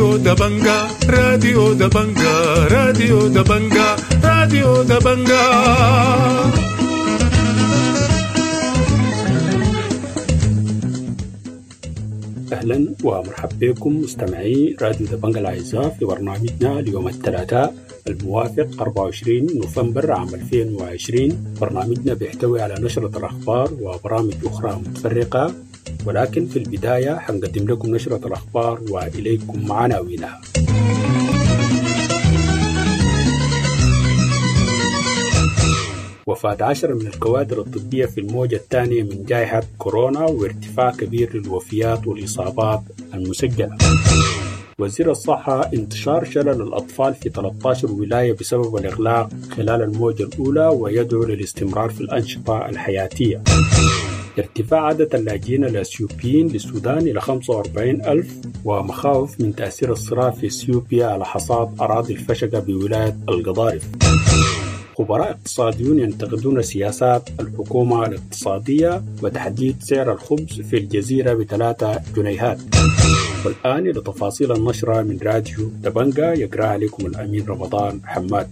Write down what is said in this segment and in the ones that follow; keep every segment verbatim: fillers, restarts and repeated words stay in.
راديو دبنجا راديو دبنجا راديو دبنجا راديو دبنجا. أهلا ومرحبا بكم مستمعي راديو دبنجا الأعزاء في برنامجنا اليوم الثلاثاء الموافق أربعة وعشرين نوفمبر عام ألفين وعشرين. برنامجنا بيحتوي على نشرة الأخبار وبرامج أخرى متفرقة، ولكن في البداية حنقدم لكم نشرة الأخبار وإليكم عناوينها. وفاة عشرة من الكوادر الطبية في الموجة الثانية من جائحة كورونا، وارتفاع كبير للوفيات والإصابات المسجلة. وزير الصحة: انتشار شلل الأطفال في ثلاثة عشر ولاية بسبب الإغلاق خلال الموجة الأولى، ويدعو للاستمرار في الأنشطة الحياتية. ارتفاع عدد اللاجئين الأثيوبيين للسودان إلى خمسة وأربعين ألف، ومخاوف من تأثير الصراع في إثيوبيا على حصاد أراضي الفشقة بولاية القضارف. خبراء اقتصاديون ينتقدون سياسات الحكومة الاقتصادية وتحديد سعر الخبز في الجزيرة بثلاثة جنيهات. والآن إلى تفاصيل النشرة من راديو دبنجا، يقرأها لكم الأمين رمضان حماد.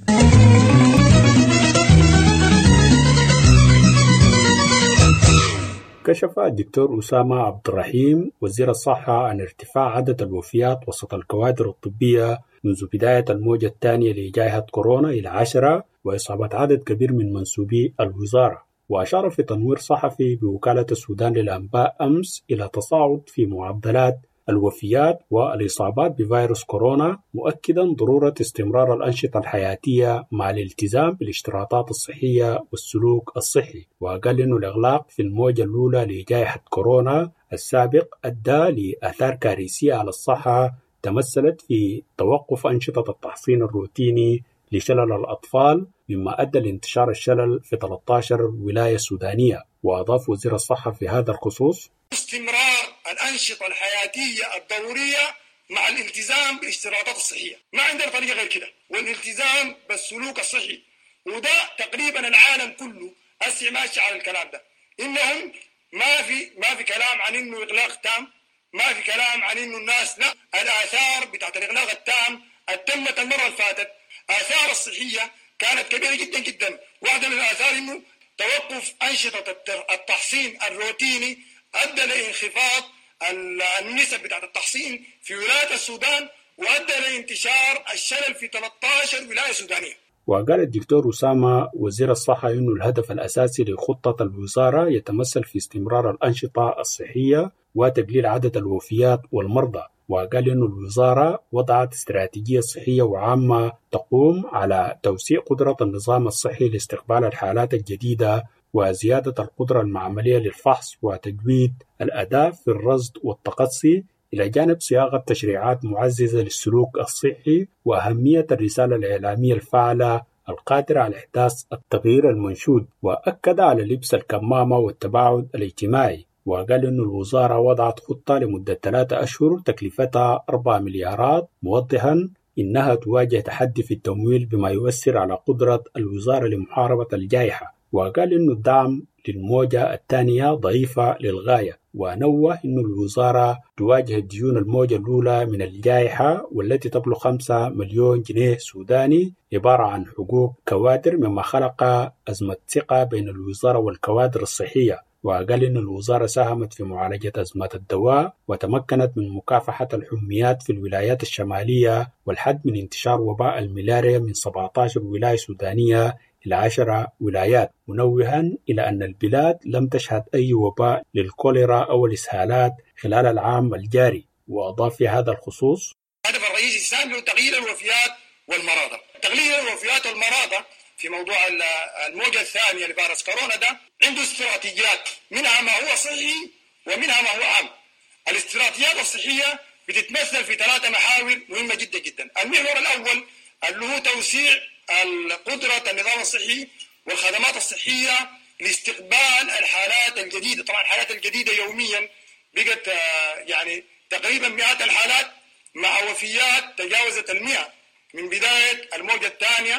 كشف الدكتور أسامة عبد الرحيم وزير الصحة عن ارتفاع عدد الوفيات وسط الكوادر الطبية منذ بداية الموجة الثانية لجائحة كورونا إلى عشرة، وإصابة عدد كبير من منسوبي الوزارة. وأشار في تنوير صحفي بوكالة السودان للأنباء أمس إلى تصاعد في معدلات الوفيات والإصابات بفيروس كورونا، مؤكدا ضرورة استمرار الأنشطة الحياتية مع الالتزام بالاشتراطات الصحية والسلوك الصحي. وقال إنه الإغلاق في الموجة الأولى لجائحة كورونا السابق أدى لآثار كارثية على الصحة، تمثلت في توقف أنشطة التحصين الروتيني لشلل الأطفال، مما أدى لانتشار الشلل في ثلاثة عشر ولاية سودانية. وأضاف وزير الصحة في هذا الخصوص: استمرار الأنشطة الحياتية الضرورية مع الالتزام بالاشتراطات الصحية، ما عندنا طريقة غير كده، والالتزام بالسلوك الصحي. وده تقريبا العالم كله هسه ماشي على الكلام ده، إنهم ما في ما في كلام عن إنه إغلاق تام، ما في كلام عن إنه الناس لا، الآثار بتاعت الإغلاق التام التمت المرة اللي فاتت، آثار الصحية كانت كبيرة جدا جدا. واحدة من الآثار إنه توقف أنشطة التحصين الروتيني أدى لانخفاض النسب بتاعت التحصين في ولاية السودان، وأدى لانتشار الشلل في ثلاثة عشر ولاية سودانية. وقال الدكتور أسامة وزير الصحة إنه الهدف الأساسي لخطة الوزارة يتمثل في استمرار الأنشطة الصحية وتقليل عدد الوفيات والمرضى. وقال إنه الوزارة وضعت استراتيجية صحية وعامة تقوم على توسيع قدرة النظام الصحي لاستقبال الحالات الجديدة، وزيادة القدرة المعملية للفحص، وتجويد الأداء في الرصد والتقصي، إلى جانب صياغة تشريعات معززة للسلوك الصحي، وأهمية الرسالة الإعلامية الفاعلة القادرة على إحداث التغيير المنشود. وأكد على لبس الكمامة والتباعد الاجتماعي. وقال إن الوزارة وضعت خطة لمدة ثلاثة أشهر تكلفتها أربعة مليارات، موضحا إنها تواجه تحدي في التمويل بما يؤثر على قدرة الوزارة لمحاربة الجائحة. وقال إنه الدعم للموجة الثانية ضعيفة للغاية، ونوه إنه الوزارة تواجه ديون الموجة الأولى من الجائحة والتي تبلغ خمسة مليون جنيه سوداني، عبارة عن حقوق كوادر، مما خلق أزمة ثقة بين الوزارة والكوادر الصحية. وقال إن الوزارة ساهمت في معالجة أزمات الدواء، وتمكنت من مكافحة الحميات في الولايات الشمالية، والحد من انتشار وباء الملاريا من سبعة عشر ولاية سودانية إلى عشر ولايات، منوها إلى أن البلاد لم تشهد أي وباء للكوليرا أو الإسهالات خلال العام الجاري. وأضاف في هذا الخصوص: الهدف الرئيسي السامي هو تقليل الوفيات والمرضى. تقليل الوفيات والمرضى في موضوع الموجة الثانية لفيروس كورونا ده عنده استراتيجيات، منها ما هو صحي ومنها ما هو عام. الاستراتيجيات الصحية بتتمثل في ثلاثة محاور مهمة جدا جدا. المحور الأول اللي هو توسيع القدرة النظام الصحي والخدمات الصحية لاستقبال الحالات الجديدة. طبعا الحالات الجديدة يوميا بقت يعني تقريبا مئات الحالات، مع وفيات تجاوزت المئة من بداية الموجة الثانية.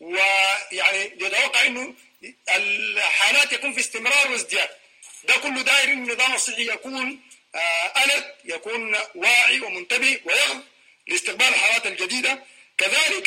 ويعني يتوقع انه الحالات يكون في استمرار وازدياد. ده كله داير ان النظام الصحي يكون آه ألرت، يكون واعي ومنتبه ويغض لاستقبال الحالات الجديدة. كذلك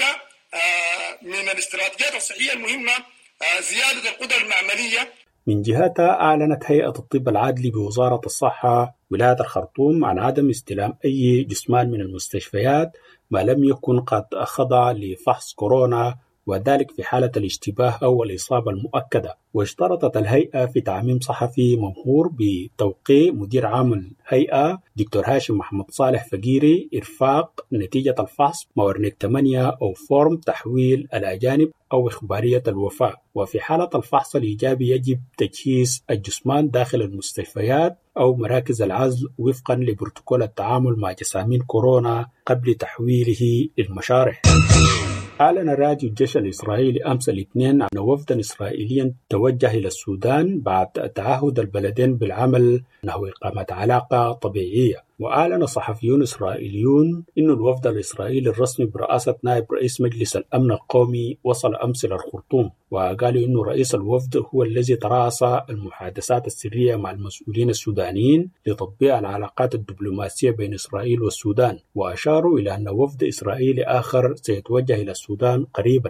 من الاستراتيجيات الصحية المهمة زيادة القدرة المعملية. من جهتها أعلنت هيئة الطب العادلي بوزارة الصحة ولاية الخرطوم عن عدم استلام أي جثمان من المستشفيات ما لم يكن قد خضع لفحص كورونا، وذلك في حالة الاشتباه أو الإصابة المؤكدة. واشترطت الهيئة في تعميم صحفي ممهور بتوقيع مدير عام الهيئة دكتور هاشم محمد صالح فقيري إرفاق نتيجة الفحص مورنيك ثمانية أو فورم تحويل الأجانب أو إخبارية الوفاة. وفي حالة الفحص الإيجابي يجب تجهيز الجثمان داخل المستشفيات أو مراكز العزل وفقا لبروتوكول التعامل مع جسامين كورونا قبل تحويله للمشارح. أعلن راديو الجيش الإسرائيلي أمس الاثنين أن وفدا إسرائيليا توجه إلى السودان بعد تعهد البلدين بالعمل نحو إقامة علاقة طبيعية. وأعلن صحفيون إسرائيليون أن الوفد الإسرائيلي الرسمي برئاسة نائب رئيس مجلس الأمن القومي وصل أمس إلى الخرطوم، وقالوا أن رئيس الوفد هو الذي ترأس المحادثات السرية مع المسؤولين السودانيين لتطبيق العلاقات الدبلوماسية بين إسرائيل والسودان، وأشاروا إلى أن وفد إسرائيلي آخر سيتوجه إلى السودان قريبا.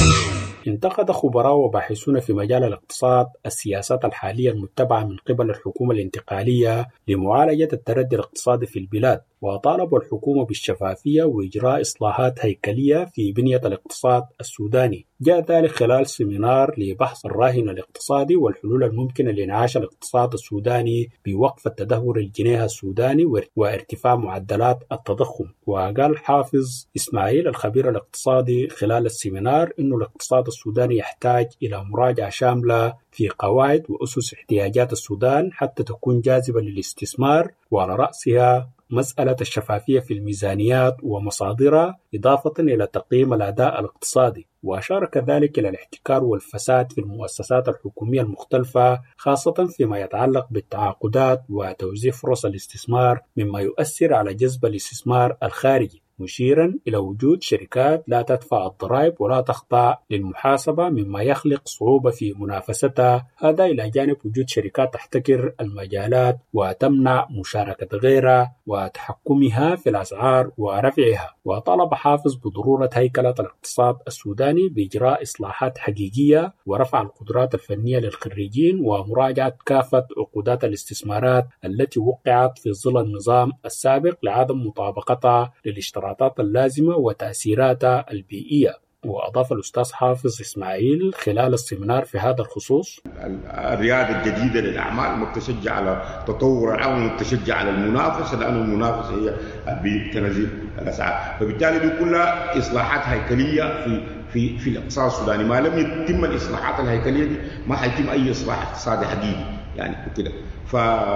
انتقد خبراء وباحثون في مجال الاقتصاد السياسات الحالية المتبعة من قبل الحكومة الانتقالية لمعالجة التردي الاقتصادي في البلاد، وطالبوا الحكومة بالشفافية وإجراء إصلاحات هيكلية في بنية الاقتصاد السوداني. جاء ذلك خلال سيمينار لبحث الراهن الاقتصادي والحلول الممكنة لإنعاش الاقتصاد السوداني بوقف التدهور الجنيه السوداني وارتفاع معدلات التضخم. وقال حافظ إسماعيل الخبير الاقتصادي خلال السيمينار إنه الاقتصاد السوداني يحتاج إلى مراجعة شاملة في قواعد وأسس احتياجات السودان حتى تكون جاذبة للاستثمار، وعلى رأسها مسألة الشفافية في الميزانيات ومصادرها، إضافة إلى تقييم الأداء الاقتصادي. وأشار كذلك إلى الاحتكار والفساد في المؤسسات الحكومية المختلفة، خاصة فيما يتعلق بالتعاقدات وتوزيع فرص الاستثمار، مما يؤثر على جذب الاستثمار الخارجي، مشيرا إلى وجود شركات لا تدفع الضرائب ولا تخضع للمحاسبة مما يخلق صعوبة في منافستها، هذا إلى جانب وجود شركات تحتكر المجالات وتمنع مشاركة غيرها وتحكمها في الأسعار ورفعها. وطالب حافظ بضرورة هيكلة الاقتصاد السوداني بإجراء إصلاحات حقيقية ورفع القدرات الفنية للخريجين ومراجعة كافة عقودات الاستثمارات التي وقعت في ظل النظام السابق لعدم مطابقتها للاشتراطات اللازمة وتأثيراتها البيئية. وأضاف الأستاذ حافظ إسماعيل خلال السيمينار في هذا الخصوص: الريادة الجديدة للأعمال متشجع على تطور العمل ومتشجع على المنافسة، لأن المنافسة هي بتنزيل الأسعار، فبالتالي دي كلها إصلاحات هيكلية في في في الاقتصاد السوداني. ما لم يتم الإصلاحات الهيكلية دي ما حيتم أي إصلاح اقتصادي حقيقي يعني وكده. ف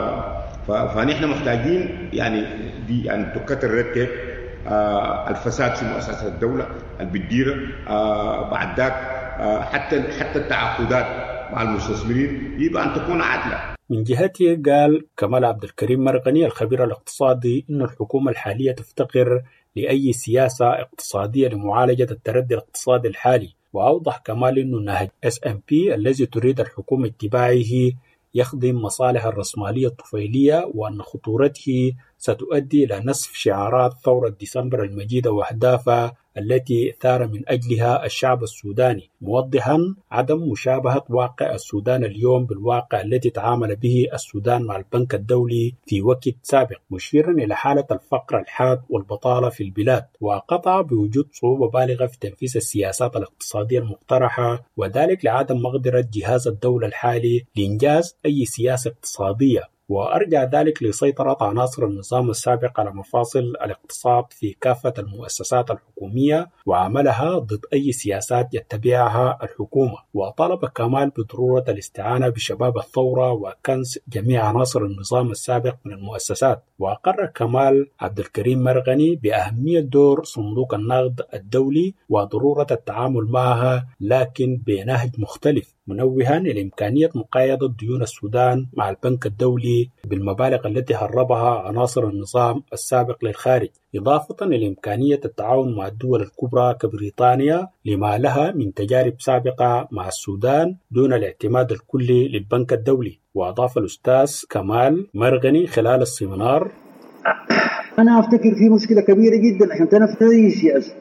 فنحن محتاجين يعني دي يعني تكتر الرتب آه الفساد في مؤسسات الدولة البديرة، آه بعد ذاك آه حتى حتى التعاقدات مع المستثمرين يجب أن تكون عادلة. من جهته قال كمال عبد الكريم مرغني الخبير الاقتصادي إن الحكومة الحالية تفتقر لأي سياسة اقتصادية لمعالجة التردي الاقتصادي الحالي. وأوضح كمال إنه نهج إس إم بي الذي تريد الحكومة اتباعه يخدم مصالح الرأسمالية الطفيلية، وأن خطورته ستؤدي إلى نسف شعارات ثورة ديسمبر المجيدة وأهدافها التي ثار من أجلها الشعب السوداني، موضحا عدم مشابهة واقع السودان اليوم بالواقع الذي تعامل به السودان مع البنك الدولي في وقت سابق، مشيرا إلى حالة الفقر الحاد والبطالة في البلاد. وقطع بوجود صعوبة بالغة في تنفيذ السياسات الاقتصادية المقترحة، وذلك لعدم مقدرة جهاز الدولة الحالي لإنجاز أي سياسة اقتصادية. وأرجع ذلك لسيطرة عناصر النظام السابق على مفاصل الاقتصاد في كافة المؤسسات الحكومية وعملها ضد أي سياسات يتبعها الحكومة. وطالب كمال بضرورة الاستعانة بشباب الثورة وكنس جميع عناصر النظام السابق من المؤسسات. وأقر كمال عبد الكريم مرغني بأهمية دور صندوق النقد الدولي وضرورة التعامل معها لكن بنهج مختلف، منوها إلى إمكانية مقايضة ديون السودان مع البنك الدولي بالمبالغ التي هربها عناصر النظام السابق للخارج، إضافة إلى إمكانية التعاون مع الدول الكبرى كبريطانيا لما لها من تجارب سابقة مع السودان دون الاعتماد الكلي للبنك الدولي. وأضاف الأستاذ كمال مرغني خلال السيمينار: أنا أفتكر في مشكلة كبيرة جدا عشان تنفذ أي سياسة،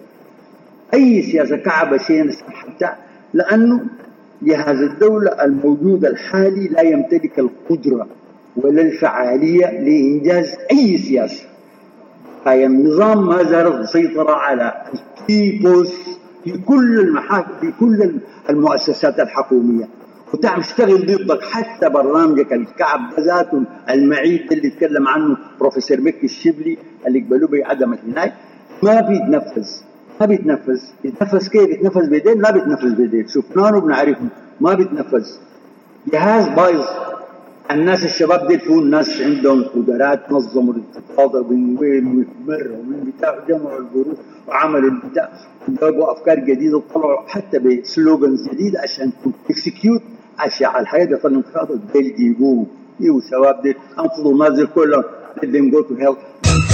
أي سياسة كعبة شيء حتى، لأنه جهاز الدولة الموجود الحالي لا يمتلك القدرة ولا الفعالية لإنجاز أي سياسة. هاي النظام ما زالت مسيطرة على الكي بوست في كل المحاكم، في كل المؤسسات الحكومية، وتشتغل ضدك. حتى برنامجك الكعب ذاته المعيد اللي يتكلم عنه بروفيسور مكي الشبلي اللي قبلوه بعدم العناية ما بيتنفذ، ما بيتنفذ. يتنفذ كيف؟ يتنفذ بيدين؟ لا بيتنفذ بيدين، شفناه وبنعرفه ما بيتنفذ. جهاز بايظ. الناس الشباب دي فيهم ناس عندهم قدرات، نظموا الانتفاضه من وين ومره ومن بتاع، جمعوا الظروف وعملوا البتاع، جابوا افكار جديده وطلعوا حتى بسلوغنز جديده عشان تكسكيوت اشياء الحياه دي. الانتفاضه دي يجيبوه يجيبوا الشباب دي انفضوا نازل كلهم بدهم جو تو هيل.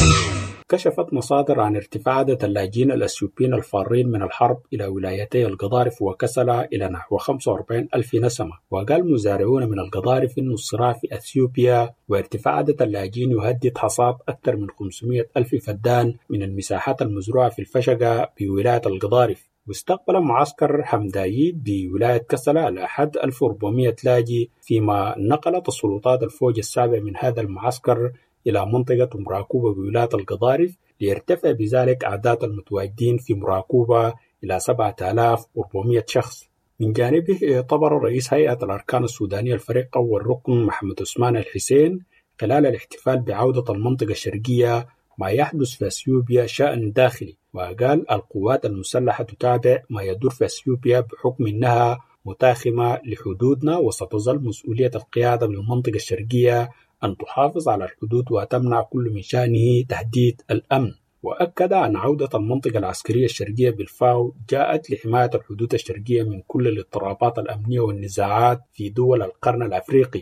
كشفت مصادر عن ارتفاع عدد اللاجئين الأثيوبيين الفارين من الحرب إلى ولايتي القضارف وكسلا إلى نحو خمسة وأربعين ألف نسمة. وقال مزارعون من القضارف إن الصراع في أثيوبيا وارتفاع عدد اللاجئين يهدد حصاد أكثر من خمسمائة ألف فدان من المساحات المزروعة في الفشقة بولاية القضارف. واستقبل معسكر حمدايد بولاية كسلا الأحد ألف وأربعمائة لاجئ، فيما نقلت السلطات الفوج السابع من هذا المعسكر إلى منطقة مراكوبة بولاية القضارف، ليرتفع بذلك أعداد المتواجدين في مراكوبة إلى سبعة آلاف وأربعمائة شخص. من جانبه اعتبر رئيس هيئة الأركان السودانية الفريق أول ركن محمد عثمان الحسين خلال الاحتفال بعودة المنطقة الشرقية ما يحدث في أثيوبيا شأن داخلي، وقال القوات المسلحة تتابع ما يدور في أثيوبيا بحكم أنها متاخمة لحدودنا، وستظل مسؤولية القيادة بالمنطقة الشرقية أن تحافظ على الحدود وتمنع كل من شأنه تهديد الأمن. وأكد أن عودة المنطقة العسكرية الشرقية بالفاو جاءت لحماية الحدود الشرقية من كل الاضطرابات الأمنية والنزاعات في دول القرن الأفريقي.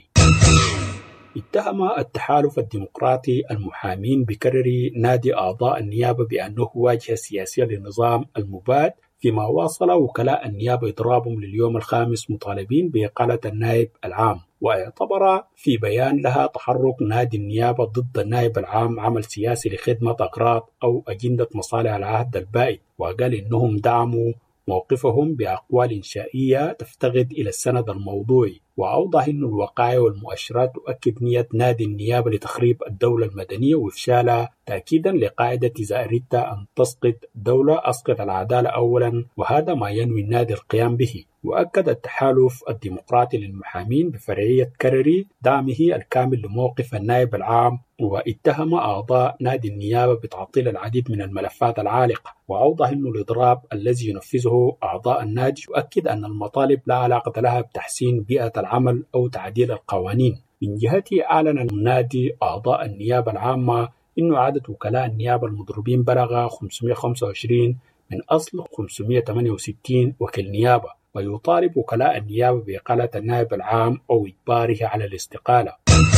اتهم التحالف الديمقراطي المحامين بكرر نادي أعضاء النيابة بأنه واجهة سياسية للنظام المباد، فيما واصل وكلاء النيابة إضرابهم لليوم الخامس مطالبين بإقالة النائب العام. واعتبر في بيان لها تحرك نادي النيابة ضد النائب العام عمل سياسي لخدمة أغراض أو أجندة مصالح العهد البائد، وقال إنهم دعموا موقفهم بأقوال إنشائية تفتقد إلى السند الموضوعي. وأوضح أن الوقائع والمؤشرات تؤكد نية نادي النيابة لتخريب الدولة المدنية وإفشالها، تأكيدا لقاعدة إذا أردت أن تسقط دولة أسقط العدالة أولا، وهذا ما ينوي النادي القيام به. وأكد التحالف الديمقراطي للمحامين بفرعية كرري دعمه الكامل لموقف النائب العام، واتهم أعضاء نادي النيابة بتعطيل العديد من الملفات العالقة. وأوضح أن الإضراب الذي ينفذه أعضاء النادي يؤكد أن المطالب لا علاقة لها بتحسين بيئة العمل أو تعديل القوانين. من جهته أعلن النادي أعضاء النيابة العامة أن عدد وكلاء النيابة المضروبين بلغ خمسمائة وخمسة وعشرين من أصل خمسمائة وثمانية وستين وكيل نيابة، ويطالب وكلاء النيابة بإقالة النائب العام أو إجباره على الاستقالة.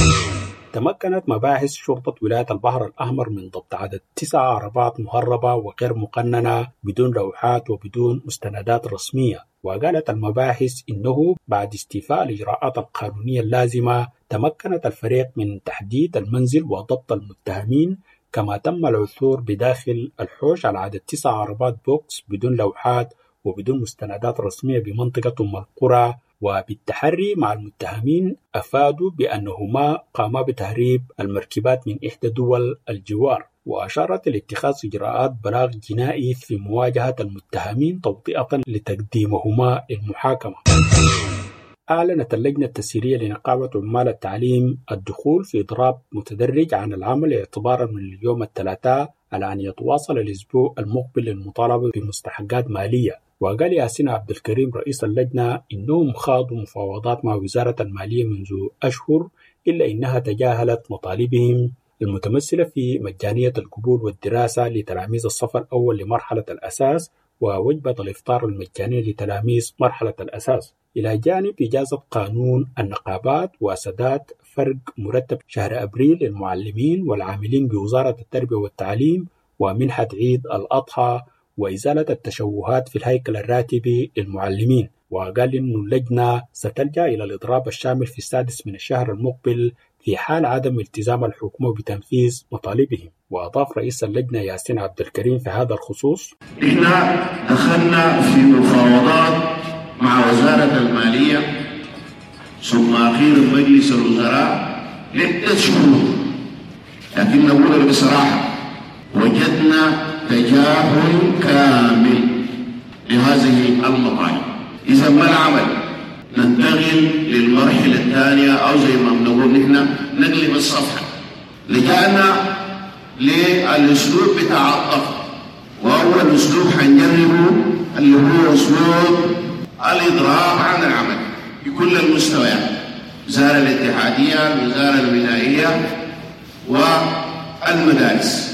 تمكنت مباحث شرطة ولاية البحر الأحمر من ضبط عدد تسع عربات مهربة وغير مقننة بدون لوحات وبدون مستندات رسمية. وقالت المباحث إنه بعد استيفاء الإجراءات القانونية اللازمة تمكنت الفريق من تحديد المنزل وضبط المتهمين، كما تم العثور بداخل الحوش على عدد تسع عربات بوكس بدون لوحات وبدون مستندات رسمية بمنطقة أم القرى. وبالتحري مع المتهمين أفادوا بأنهما قاما بتهريب المركبات من إحدى دول الجوار، وأشارت لاتخاذ إجراءات بلاغ جنائي في مواجهة المتهمين توطئة لتقديمهما للمحاكمة. أعلنت اللجنة التسييرية لنقابة عمال التعليم الدخول في إضراب متدرج عن العمل اعتبارا من اليوم الثلاثاء على أن يتواصل الأسبوع المقبل للمطالبة بمستحقات مالية. وقال ياسين عبد الكريم رئيس اللجنة إنهم خاضوا مفاوضات مع وزارة المالية منذ أشهر، إلا إنها تجاهلت مطالبهم المتمثلة في مجانية القبول والدراسة لتلاميذ الصف الأول لمرحلة الأساس ووجبة الإفطار المجانية لتلاميذ مرحلة الأساس، إلى جانب إجازة قانون النقابات وسداد فرق مرتب شهر أبريل للمعلمين والعاملين بوزارة التربية والتعليم ومنحة عيد الأضحى، وإزالة التشوهات في الهيكل الراتبي للمعلمين. وقال إن اللجنة ستلجأ إلى الإضراب الشامل في السادس من الشهر المقبل في حال عدم التزام الحكومة بتنفيذ مطالبهم. وأضاف رئيس اللجنة ياسين عبد الكريم في هذا الخصوص: إحنا دخلنا في مفاوضات مع وزارة المالية ثم أخيرا مجلس الوزراء لعدة شهور، لكن نقول بصراحة وجدنا تجاهل كامل لهذه المطالب. إذا ما العمل؟ ننتقل للمرحلة الثانية، أو زي ما بنقول نحن نقلب الصفحة. لجأنا للأسلوب بتاع الضغط، وأول أسلوب حنجربه اللي هو أسلوب الإضراب عن العمل بكل المستويات، الوزارة الاتحادية، الوزارة الولاية والمدارس.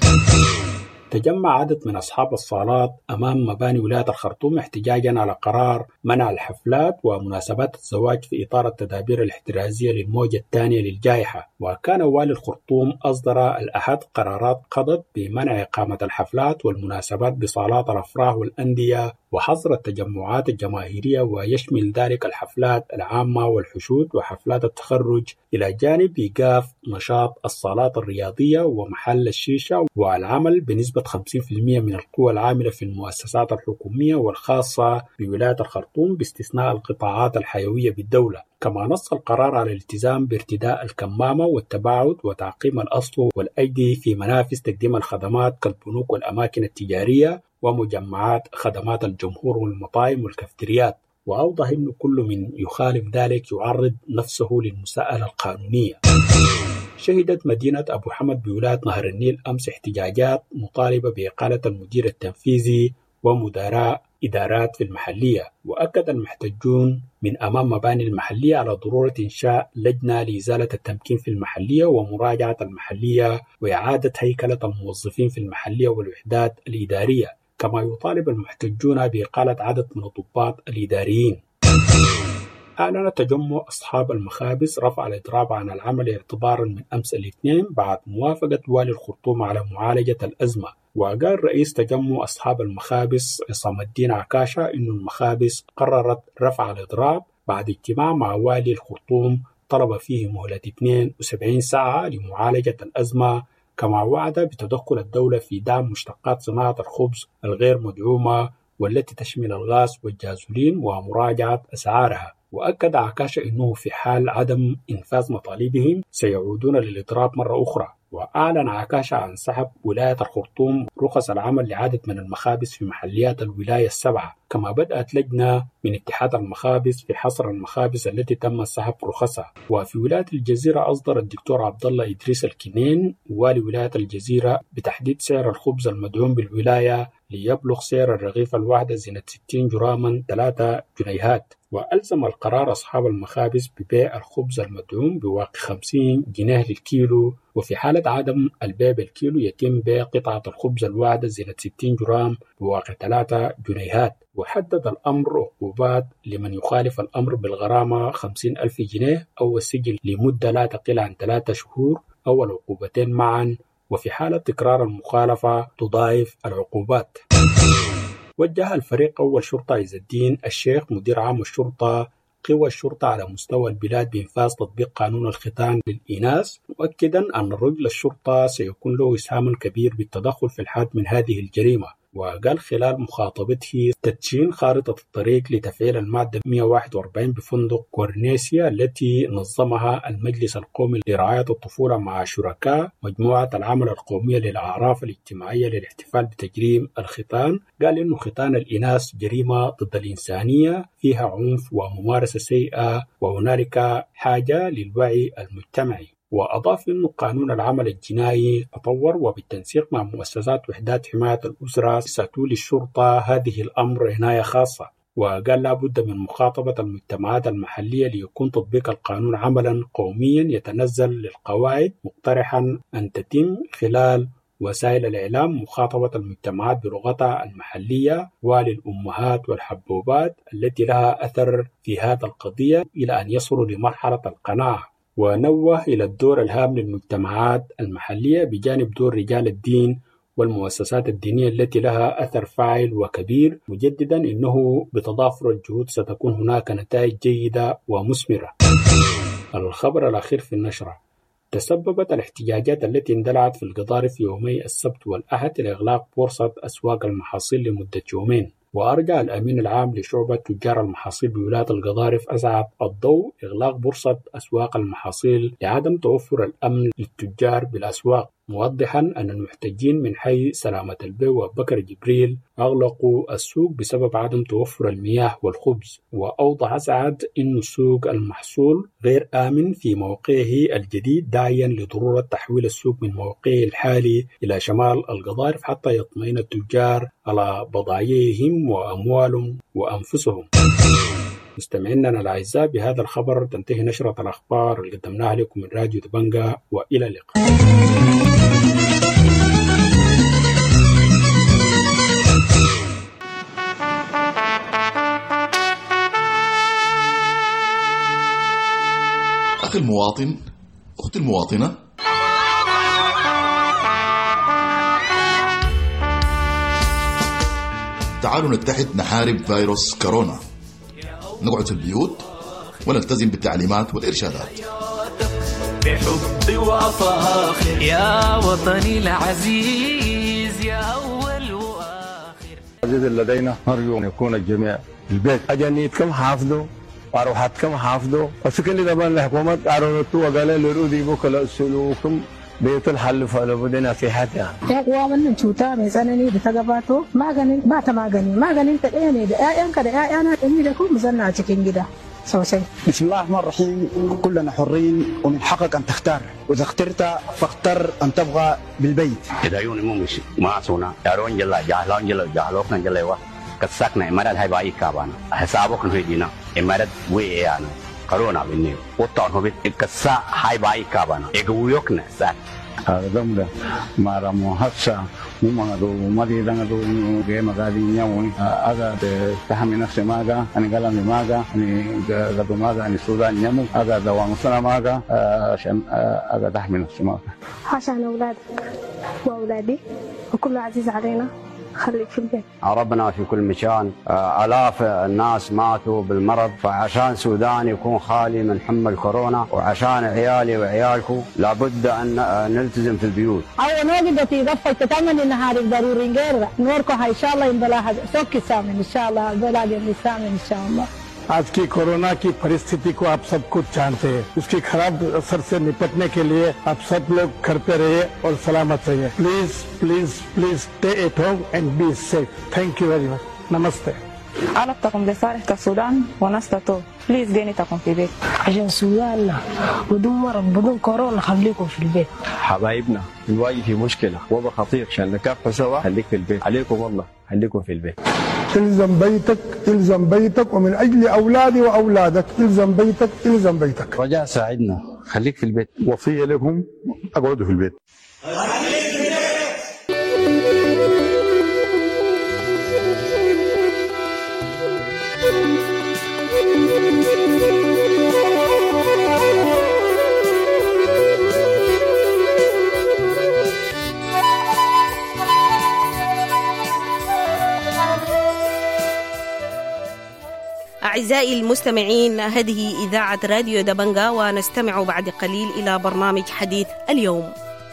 تجمع عدد من أصحاب الصالات أمام مباني ولاية الخرطوم احتجاجا على قرار منع الحفلات ومناسبات الزواج في إطار التدابير الاحترازية للموجة الثانية للجائحة. وكان والي الخرطوم أصدر الأحد قرارات قضت بمنع إقامة الحفلات والمناسبات بصالات الأفراح والأندية وحظر التجمعات الجماهيرية، ويشمل ذلك الحفلات العامة والحشود وحفلات التخرج، إلى جانب إيقاف نشاط الصالات الرياضية ومحل الشيشة والعمل بنسبة خمسين بالمئة من القوى العاملة في المؤسسات الحكومية والخاصة بولاية الخرطوم باستثناء القطاعات الحيوية بالدولة. كما نص القرار على الالتزام بارتداء الكمامة والتباعد وتعقيم الأسطو والأيدي في منافذ تقديم الخدمات كالبنوك والأماكن التجارية ومجمعات خدمات الجمهور والمطاعم والكافتريات. وأوضح أن كل من يخالف ذلك يعرض نفسه للمساءلة القانونية. شهدت مدينة أبو حمد بولاية نهر النيل أمس احتجاجات مطالبة بإقالة المدير التنفيذي ومدراء إدارات في المحلية. وأكد المحتجون من أمام مباني المحلية على ضرورة إنشاء لجنة لإزالة التمكين في المحلية ومراجعة المحلية وإعادة هيكلة الموظفين في المحلية والوحدات الإدارية. كما يطالب المحتجون بإقالة عدد من الضباط الإداريين. أعلن تجمع أصحاب المخابز رفع الإضراب عن العمل اعتبارا من أمس الاثنين بعد موافقة والي الخرطوم على معالجة الأزمة. وقال رئيس تجمع أصحاب المخابز عصام الدين عكاشة إن المخابز قررت رفع الإضراب بعد اجتماع مع والي الخرطوم طلب فيه مهلة اثنين وسبعين ساعة لمعالجة الأزمة. كما وعد بتدخل الدولة في دعم مشتقات صناعة الخبز الغير مدعومة والتي تشمل الغاز والجازولين ومراجعة أسعارها. وأكد عكاشة أنه في حال عدم إنفاذ مطالبهم سيعودون للإضراب مرة أخرى. وأعلن عكاشة عن سحب ولاية الخرطوم رخص العمل لعدد من المخابز في محليات الولاية السبعة. كما بدأت لجنة من اتحاد المخابز في حصر المخابز التي تم سحب رخصها. وفي ولاية الجزيرة أصدر الدكتور عبد الله إدريس الكنين والي ولاية الجزيرة بتحديد سعر الخبز المدعوم بالولاية ليبلغ سعر الرغيف الواحدة زينة ستين جراما ثلاثة جنيهات. وألزم القرار أصحاب المخابز ببيع الخبز المدعوم بواقع خمسين جنيه للكيلو، وفي حالة عدم البيع بالكيلو يتم بيع قطعة الخبز الواحدة زينة ستين جرام بواقع ثلاثة جنيهات. وحدد الأمر عقوبات لمن يخالف الأمر بالغرامة خمسين ألف جنيه أو السجن لمدة لا تقل عن ثلاثة شهور أو العقوبتين معا، وفي حالة تكرار المخالفة تضاعف العقوبات. وجه الفريق أول شرطة عز الدين الشيخ مدير عام الشرطة قوى الشرطة على مستوى البلاد بإنفاذ تطبيق قانون الختان للإناث، مؤكدا أن رجل الشرطة سيكون له إسهام كبير بالتدخل في الحد من هذه الجريمة. وقال خلال مخاطبته تدشين خارطة الطريق لتفعيل المادة مئة وواحد وأربعين بفندق كورنيسيا التي نظمها المجلس القومي لرعاية الطفولة مع شركاء مجموعة العمل القومية للأعراف الاجتماعية للاحتفال بتجريم الختان. قال إنه ختان الإناث جريمة ضد الإنسانية فيها عنف وممارسة سيئة وهنالك حاجة للوعي المجتمعي. وأضاف أن قانون العمل الجنائي تطور وبالتنسيق مع مؤسسات وحدات حماية الأسرة ستولي الشرطة هذه الأمر عناية خاصة. وقال لا بد من مخاطبة المجتمعات المحلية ليكون تطبيق القانون عملا قوميا يتنزل للقواعد، مقترحا أن تتم خلال وسائل الإعلام مخاطبة المجتمعات بلغتها المحلية وللأمهات والحبوبات التي لها أثر في هذا القضية إلى أن يصلوا لمرحلة القناعة. ونوه إلى الدور الهام للمجتمعات المحلية بجانب دور رجال الدين والمؤسسات الدينية التي لها أثر فاعل وكبير، مجددا أنه بتضافر الجهود ستكون هناك نتائج جيدة ومثمرة. الخبر الأخير في النشرة: تسببت الاحتجاجات التي اندلعت في القضارف في يومي السبت والأحد لإغلاق بورصة أسواق المحاصيل لمدة يومين. وأرجع الأمين العام لشعبة تجار المحاصيل بولاية القضارف أسعد الضوء إغلاق بورصة أسواق المحاصيل لعدم توفر الأمن للتجار بالأسواق، موضحا أن المحتجين من حي سلامة البي وبكر جبريل أغلقوا السوق بسبب عدم توفر المياه والخبز. وأوضح أسعد أن سوق المحصول غير آمن في موقعه الجديد، داعيا لضرورة تحويل السوق من موقعه الحالي إلى شمال القضارف حتى يطمئن التجار على بضائعهم وأموالهم وأنفسهم. مستمعينا الأعزاء، بهذا الخبر تنتهي نشرة الأخبار اللي قدمناها لكم من راديو دبنجة، وإلى اللقاء. أخي المواطن، أختي المواطنة، تعالوا نتحد نحارب فيروس كورونا، نقعد في البيوت ونلتزم بالتعليمات والإرشادات. بحب وفاخر يا وطني العزيز يا أول وآخر. العزيز لدينا نرجو أن يكون الجميع في البيت. أجنيتكم حافظوا وأروحاتكم حافظوا، وسكن لبان الحكومة أرونتوا وقال لرودي بكلا سلوكم بيت الحل فلابد نصيحتها. يا من شوتا مثلا بتجاباتو ما غني ما تما غني ما غني تديني ده أيان كده أيانا إني لكم مزنا تكين جدا سوسي. بسم الله الرحمن الرحيم. كلنا حرين ومن حقك أن تختار، وإذا اخترت فاختر أن تبغى بالبيت. إذا يوني مو مش ما سونا يارون جلا جاهلون جلا جاهلوك نجلا وا كسكنا إمارات هاي باي كابانا حسابك نهيدينا إمارات ويانا كورونا بيني وطن هو بيتكسا هاي باي كابانا إيجويوكنا سات هذا دمدا مارا مهسا ممانغو مادي دانغو جه مغادي نياوي هذا تهمي نفسي ماغا أنا كلامي ماغا أنا غدو ماغا أنا السودان نيامو هذا دوام سنا ماغا عشان هذا تهمي نفسي ماغا عشان أولادك وأولادي وكل عزيز علينا خليك في البيت. ربنا في كل مكان، آلاف الناس ماتوا بالمرض، فعشان سودان يكون خالي من حمى كورونا وعشان عيالي وعيالكم لابد أن نلتزم في البيوت. أو نوجد غفة تتمنى النهار ضروري غير نوركم إن شاء الله إن بلاها سوكي سامن إن شاء الله بلاها سامن إن شاء الله. आज की कोरोना की परिस्थिति को आप सब कुछ जानते हैं, उसकी खराब असर से निपटने के लिए आप सब लोग घर पे रहिए और सलामत रहिए. Please please please stay at home and be safe. Thank you very much. नमस्ते. علاقتكم لصالح السودان ونستطيع. بليز جينيتكم في البيت. عشان سوداننا بدون مرض بدون كورونا خليكم في البيت. حبايبنا الواجه في مشكلة وضع خطير عشان نكافح سوا. خليك في البيت. عليكم والله خليكم في البيت. الزم بيتك الزم بيتك ومن أجل أولادي وأولادك الزم بيتك الزم بيتك. رجاء ساعدنا خليك في البيت. وصية لكم اقعدوا في البيت. أعزائي المستمعين، هذه إذاعة راديو دبنجة، ونستمع بعد قليل إلى برنامج حديث اليوم.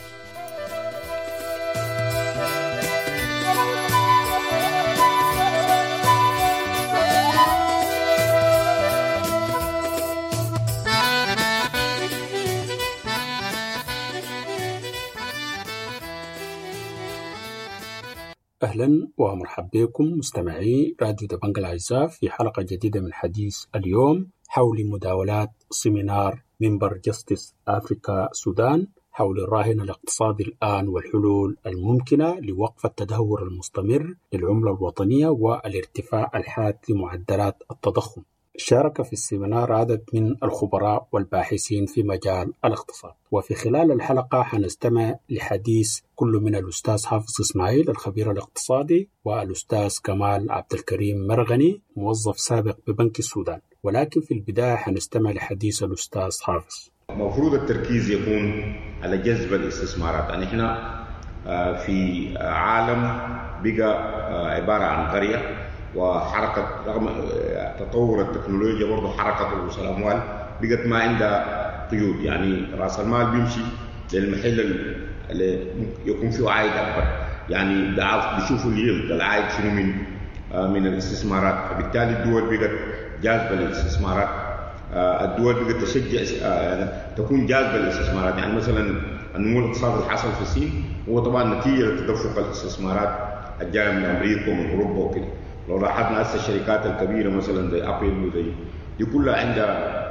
أهلا ومرحبا بكم مستمعي راديو دبنجة الأعزاء في حلقة جديدة من حديث اليوم حول مداولات سيمينار منبر جستس أفريكا سودان حول الراهن الاقتصادي الآن والحلول الممكنة لوقف التدهور المستمر للعملة الوطنية والارتفاع الحاد لمعدلات التضخم. شارك في السيمينار عدد من الخبراء والباحثين في مجال الاقتصاد، وفي خلال الحلقة حنستمع لحديث كل من الأستاذ حافظ إسماعيل الخبير الاقتصادي والأستاذ كمال عبد الكريم مرغني موظف سابق ببنك السودان. ولكن في البداية حنستمع لحديث الأستاذ حافظ. المفروض التركيز يكون على جذب الاستثمارات. يعني احنا في عالم بقى عبارة عن قرية، وحركة رغم تطور التكنولوجيا برضه حركة رؤوس الأموال بقت ما عندها القيود، يعني راس المال بيمشي للمحل اللي يكون فيه عائد اكبر، يعني بيشوفوا اليلد العائد شنو من من الاستثمارات، فبالتالي الدول بقت جاذبه للاستثمارات. الدول بقت تشجع تكون جاذبه للاستثمارات، يعني مثلا النمو الاقتصادي اللي حصل في الصين هو طبعا نتيجه لتدفق الاستثمارات الجايه من امريكا ومن اوروبا وكده. لو لاحظنا هسه الشركات الكبيره مثلا زي ابل وزي دي كلها عندها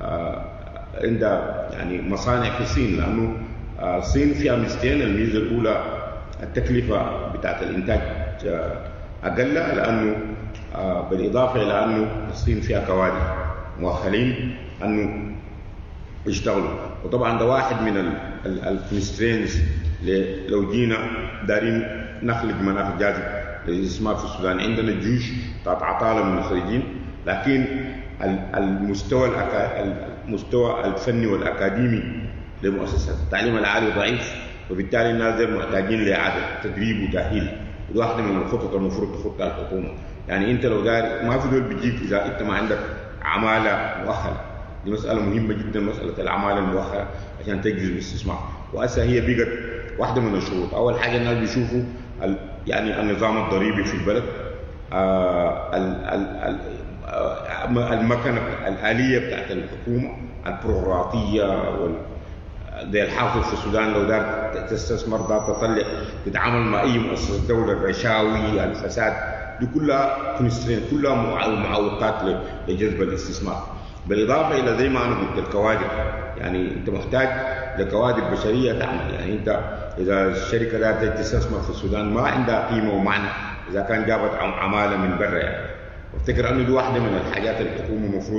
عندها يعني مصانع في الصين، لانه الصين فيها ميزتين. الميزه الاولى التكلفه بتاعت الانتاج اقل، لانه بالاضافه الى انه الصين فيها كوادر مؤهلين انه يشتغلوا. وطبعا ده واحد من الكونسترينز لو جينا دارين نخلق مناخ جاذب للاستثمار في السودان. عندنا الجيوش بتاعت عطاله من الخريجين، لكن المستوى المستوى الفني والاكاديمي لمؤسسات التعليم العالي ضعيف، وبالتالي الناس دول محتاجين لاعاده تدريب وتاهيل. ودي واحده من الخطط المفروض تخطها الحكومه. يعني انت لو داري ما في دول بيجيك اذا انت ما عندك عماله مؤهله. دي مساله مهمه جدا، مساله العماله المؤهله عشان تجذب الاستثمار. وهسه هي بقت واحده من الشروط. اول حاجه الناس بيشوفوا يعني النظام الضريبي في البلد، آه المكنه الاليه بتاعت الحكومه البروقراطيه وال زي الحاصل في السودان. لو دار تستثمر دار تطلع تتعامل مع اي مؤسسه دوله، الرشاوي، الفساد، دي كلها كونسترين، كلها معوقات لجذب الاستثمار. بالاضافه الى زي ما انا قلت الكوادر، يعني انت محتاج لكوادر بشريه تعمل. يعني انت اذا الشركه دار تستثمر في السودان ما عندها قيمه ومعنى اذا كان جابت عماله من برا. يعني وافتكر انه دي واحده من الحاجات اللي الحكومه المفروض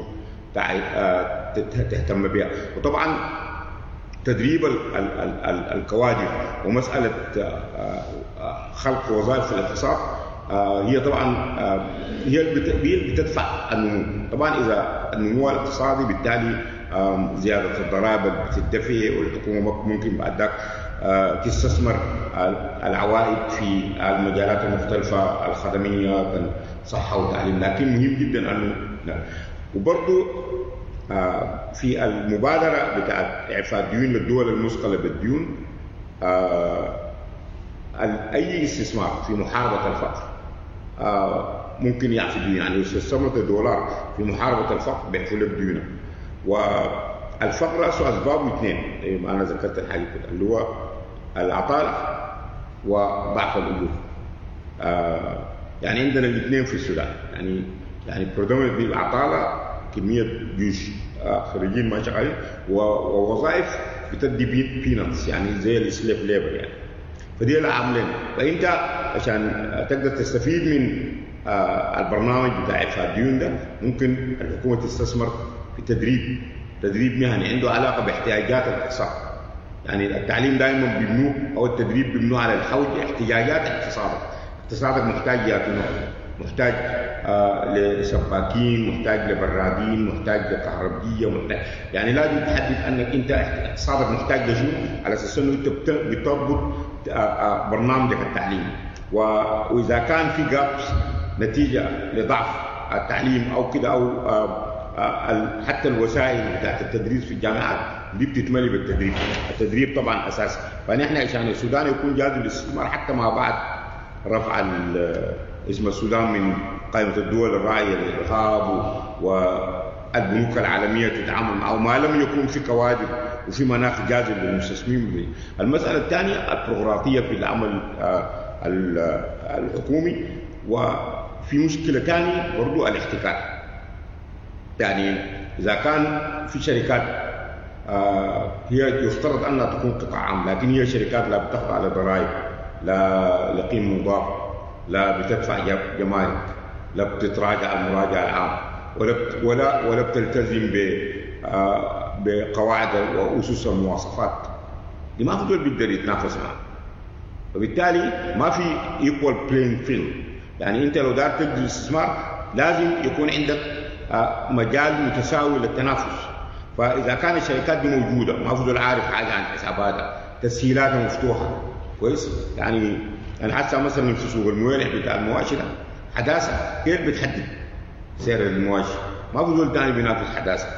تهتم بها. وطبعا تدريب ال ال ال الكوادر ومساله خلق وظائف في الاقتصاد هي طبعا هي اللي بتدفع النمو. طبعا اذا النمو الاقتصادي بالتالي زياده الضرائب بتدفع، والحكومه ممكن بعد ذاك تستثمر العوائد في المجالات المختلفه الخدميه كالصحه والتعليم. لكن مهم جدا انه وبرضه في المبادره بتاعت اعفاء الديون للدول المثقله بالديون، اي استثمار في محاربه الفقر ممكن يعفي ديون. يعني لو استثمرت الدولار في محاربه الفقر بيعفوا لك ديونه. والفقر اسوء اسبابه اثنين زي ما انا ذكرت الحاجه كده، اللي هو العطاله وضعف الاجور. يعني عندنا الاثنين في السودان، يعني يعني برودومينت العطاله، كميه جيوش خريجين ما شغالين، ووظائف بتدي بيناتس يعني زي السليف ليبر. يعني فدي العاملين. فانت عشان تقدر تستفيد من البرنامج بتاع اعفاء الديون ده ممكن الحكومه تستثمر في تدريب تدريب مهني عنده علاقه باحتياجات الاقتصاد. يعني التعليم دائما بيبنوه او التدريب بيبنوه على الحوج احتياجات اقتصادك. اقتصادك محتاج ياتي محتاج آه لسباكين، محتاج لبرادين، محتاج لكهربائيه، محتاج يعني لازم تحدد انك انت اقتصادك محتاج لشنو على اساس انه انت بتضبط آه آه برنامجك التعليمي. واذا كان في جابس نتيجه لضعف التعليم او كده او آه آه حتى الوسائل بتاعت التدريس في الجامعات دي بتتملي بالتدريب. التدريب طبعا اساسي. فنحن عشان السودان يكون جاذب للاستثمار حتى ما بعد رفع اسم السودان من قائمة الدول الراعية للإرهاب والبنوك العالمية تتعامل معه، ما لم يكن في كوادر وفي مناخ جاذب للمستثمرين. المسألة الثانية البيروقراطية في العمل الحكومي. وفي مشكلة ثانية برضو الاحتكار. يعني إذا كان في شركات هي يفترض أنها تكون قطاع عام، لكن هي شركات لا بتخضع لضرائب، لا لقيمة مضافة، لا بتدفع جمارك، لا بتتراجع المراجعة العامة، ولا ولا ولا بتلتزم بقواعد وأسس المواصفات. دي ما في دول بيقدر يتنافس معها. وبالتالي ما في equal playing field. يعني أنت لو دار تجذب الاستثمار لازم يكون عندك مجال متساوي للتنافس. فإذا كانت الشركات دي موجودة ما في دول عارف حاجة عن حساباتها، تسهيلاتها مفتوحة كويس. يعني أنا حتى مثلا في سوق الموالح بتاع المواشي ده حداثة هي اللي بتحدد سعر المواشي، ما في دول ثاني بينافس حداثة.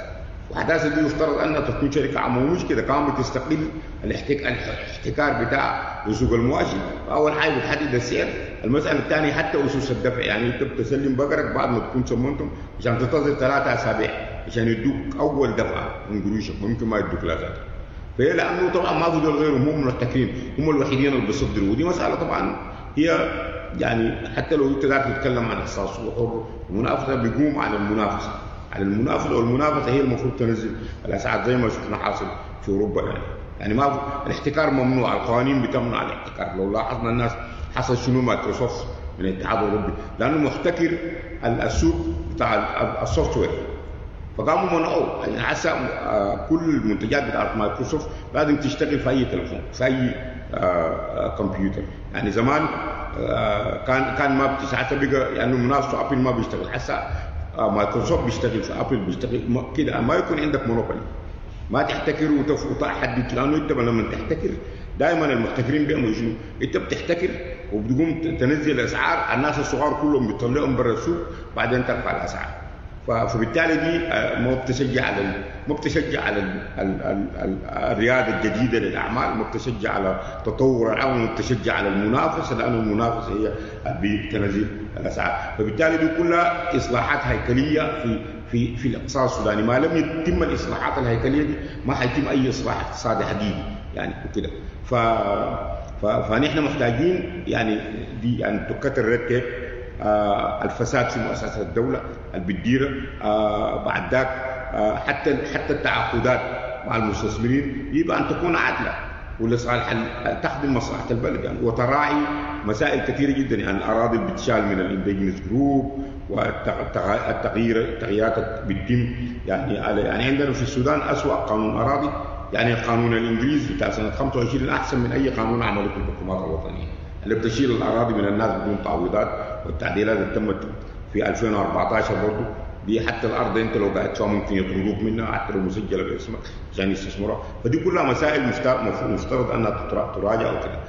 وحداثة دي يفترض أنها تكون شركة عامة، ومش كده كمان بتستقل الاحتكار بتاع سوق المواشي. أول حاجة بتحدد السعر. المسألة الثانية حتى أسس الدفع، يعني أنت بتسلم بقرك بعد ما تكون سمنتم عشان تنتظر ثلاثة أسابيع عشان يدوك أول دفعة من قروشك، ممكن ما يدوك لا ذاته. فهي لأنه طبعا ما في دول غيرهم، هم محتكرين، هم الوحيدين اللي بيصدروا. ودي مسألة طبعا هي يعني حتى لو أنت ذاك تتكلم عن اقتصاد حر، المنافسة بيقوم على المنافسة على المنافسة والمنافسة هي المفروض تنزل الأسعار زي ما شفنا حاصل في أوروبا. يعني يعني ما الاحتكار ممنوع، القوانين بتمنع الاحتكار. لو لاحظنا الناس حصل شنو مايكروسوفت من الاتحاد الأوروبي لأنه محتكر السوق بتاع السوفت وير، فقاموا منعوه. يعني حتى كل المنتجات بتاعت مايكروسوفت لازم تشتغل في أي تليفون، في أي كمبيوتر. يعني زمان كان كان ما بتساعد بقى، يعني منافسه ابل ما بيشتغل، حتى مايكروسوفت بيشتغل في ابل بيشتغل كده. ما يكون عندك مونوبولي، ما تحتكر وتحدد، لانه انت لما تحتكر دائما المحتكرين بيعملوا شنو؟ انت بتحتكر وبتقوم تنزل الاسعار، الناس الصغار كلهم بتطلعهم برا السوق بعدين ترفع الاسعار. فبالتالي دي ما بتشجع على ما بتشجع على الرياده الجديده للاعمال، ما بتشجع على تطور العمل، ما بتشجع على المنافسه، لانه المنافسه هي بتنزل الاسعار. فبالتالي دي كلها اصلاحات هيكليه في في في الاقتصاد السوداني. ما لم يتم الاصلاحات الهيكليه دي ما حيتم اي اصلاح اقتصادي حقيقي يعني وكده. ف فنحن محتاجين يعني دي يعني تكتر ريد تيب، آه الفساد في مؤسسات الدولة البديرة، آه بعد ذاك آه حتى حتى التعاقدات مع المستثمرين يجب أن تكون عادلة ولصالح تخدم مصلحة البلد يعني، وتراعي مسائل كثيرة جدا. يعني الأراضي اللي بتشال من الانديجنس جروب والتغيير التغييرات بتتم يعني يعني عندنا في السودان أسوأ قانون أراضي، يعني القانون الإنجليزي بتاع سنة خمسة وعشرين أحسن من أي قانون عملته الحكومات الوطنية اللي بتشيل الأراضي من الناس بدون تعويضات. والتعديلات اللي تمت في ألفين وأربعة عشر برضه دي حتى الأرض أنت لو قاعد فيها ممكن يطردوك منها حتى لو مسجلة باسمك عشان يستثمرها. فدي كلها مسائل مفترض أنها تراجع وكده.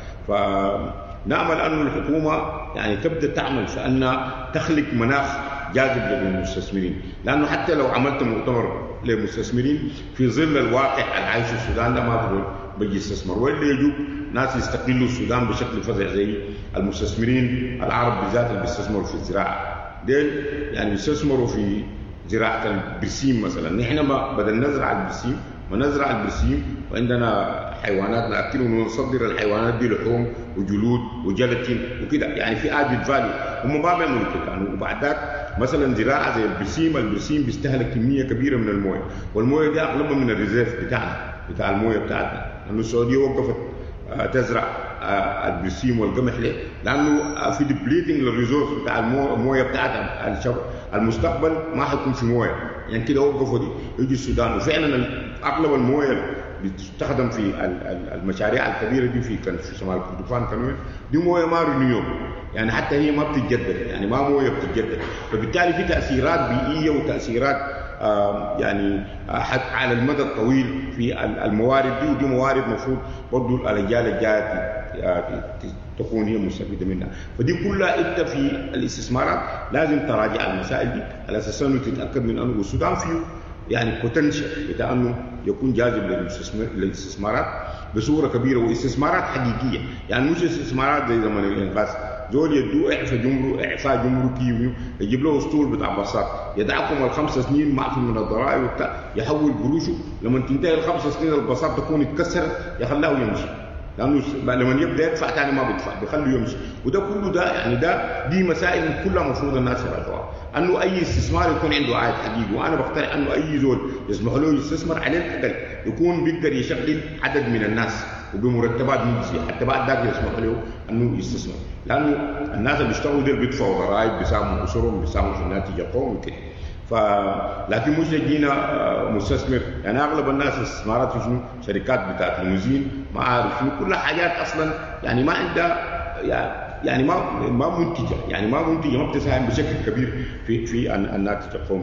فنأمل أن الحكومة يعني تبدأ تعمل في أنها تخلق مناخ جاذب للمستثمرين، لأنه حتى لو عملت مؤتمر للمستثمرين في ظل الواقع العايش في السودان ده ما في بيجي يستثمر، واللي يجوب ناس يستقلوا السودان بشكل فظيع زي المستثمرين العرب بالذات اللي بيستثمروا في الزراعه. ديل يعني بيستثمروا في زراعه البرسيم مثلا. نحن ما بدل نزرع البرسيم ونزرع البرسيم وعندنا حيوانات ناكل ونصدر الحيوانات دي لحوم وجلود وجلتين وكده، يعني في ادد فاليو. هم ما بيعملوا كده يعني. وبعد ذاك مثلا زراعه زي البرسيم، البرسيم بيستهلك كميه كبيره من المويه، والمويه دي اغلبها من الريزيرف بتاعنا بتاع المويه بتاعتنا. لانه السعوديه وقفت تزرع البرسيم والقمح ليه؟ لانه في ديبليتنج للريزورس بتاع المويه بتاعتها. المستقبل ما حيكون في مويه يعني كده وقفوا دي يجي السودان. وفعلا اغلب المويه بتستخدم في المشاريع الكبيره دي في كان في شمال كردفان كمان دي مويه ما رينيوبل يعني، حتى هي ما بتتجدد يعني ما مويه بتتجدد. فبالتالي في تاثيرات بيئيه وتاثيرات آه يعني آه على المدى الطويل في الموارد دي، ودي موارد مفروض برضه الاجيال الجايه تكون هي مستفيده منها. فدي كلها انت في الاستثمارات لازم تراجع المسائل دي على اساس انه تتاكد من انه السودان فيه يعني بوتنشال بتاع انه يكون جاذب للاستثمارات بصوره كبيره، واستثمارات حقيقيه يعني مش استثمارات زي زمن الانغاث. زول يدو اعفاء جمرك اعفاء جمركي يجيب له اسطول بتاع بساط يدعكم الخمس سنين معفي من الضرائب وبتاع، يحول قروشه لما تنتهي الخمس سنين البساط تكون اتكسرت يخلاه يمشي، لانه لما يبدا يدفع ثاني ما بيدفع بيخليه يمشي. وده كله ده يعني ده دي مسائل كلها المفروض الناس يراجعوها، انه اي استثمار يكون عنده عائد حقيقي. وانا بقترح انه اي زول يسمح له يستثمر عليه الاقل يكون بيقدر يشغل عدد من الناس وبمرتبات مجزيه، حتى بعد ذاك يسمح له انه يستثمر، لانه الناس اللي بيشتغلوا دول بيدفعوا ضرائب، بيساهموا اسرهم، بيساهموا في الناتج القومي وكده. ف لكن مش يجينا مستثمر يعني اغلب الناس استثمارات في شنو؟ شركات بتاعت ليموزين ما عارف شنو، كلها حاجات اصلا يعني ما عندها يعني ما ما منتجه يعني ما منتجه ما بتساهم بشكل كبير في في الناتج القومي.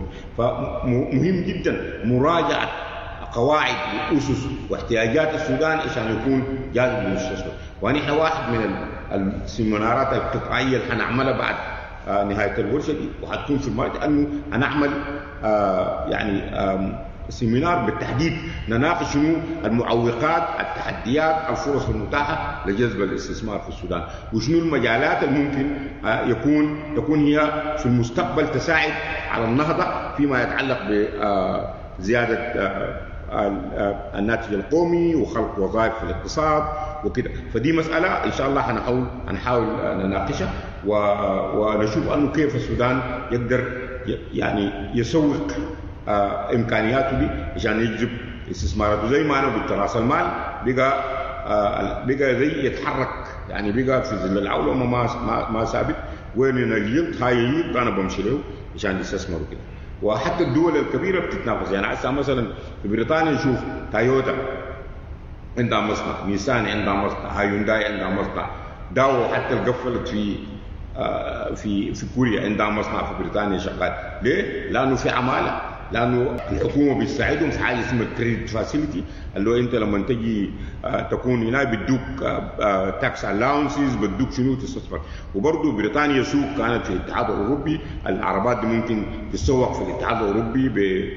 فمهم جدا مراجعه قواعد واسس واحتياجات السودان عشان يكون جاذب للمستثمر. ونحن واحد من السيمينارات القطاعيه اللي حنعملها بعد آه نهايه الورشه دي وحتكون في المرة انه هنعمل آه يعني سيمينار بالتحديد نناقش شنو المعوقات، التحديات، الفرص المتاحه لجذب الاستثمار في السودان، وشنو المجالات الممكن يكون تكون هي في المستقبل تساعد على النهضه فيما يتعلق بزياده الناتج القومي وخلق وظائف في الاقتصاد وكده. فدي مساله ان شاء الله هنحاول هنحاول نناقشها ونشوف انه كيف السودان يقدر يعني يسوق امكانياته دي عشان يجذب استثماراته. زي ما انا قلت راس المال بقى بقى زي يتحرك، يعني بقى في ظل العولمه ما ما, ما ثابت، وين الجلد هاي يجيب انا بمشي له عشان يستثمروا كده. وحتى الدول الكبيره بتتنافس، يعني هسه مثلا في بريطانيا نشوف تويوتا عندها مصنع، نيسان عندها مصنع، هايونداي عندها مصنع، داو حتى القفلت في في في كوريا عندها مصنع في بريطانيا شغال. ليه؟ لانه في عماله، لانه الحكومه بتساعدهم في حاجه اسمها كريدت فاسيلتي، اللي هو انت لما تجي تكون هنا بدوك تاكس الاونسز، بدوك شنو تستثمر. وبرضه بريطانيا سوق كانت في الاتحاد الاوروبي، العربات دي ممكن تتسوق في الاتحاد الاوروبي ب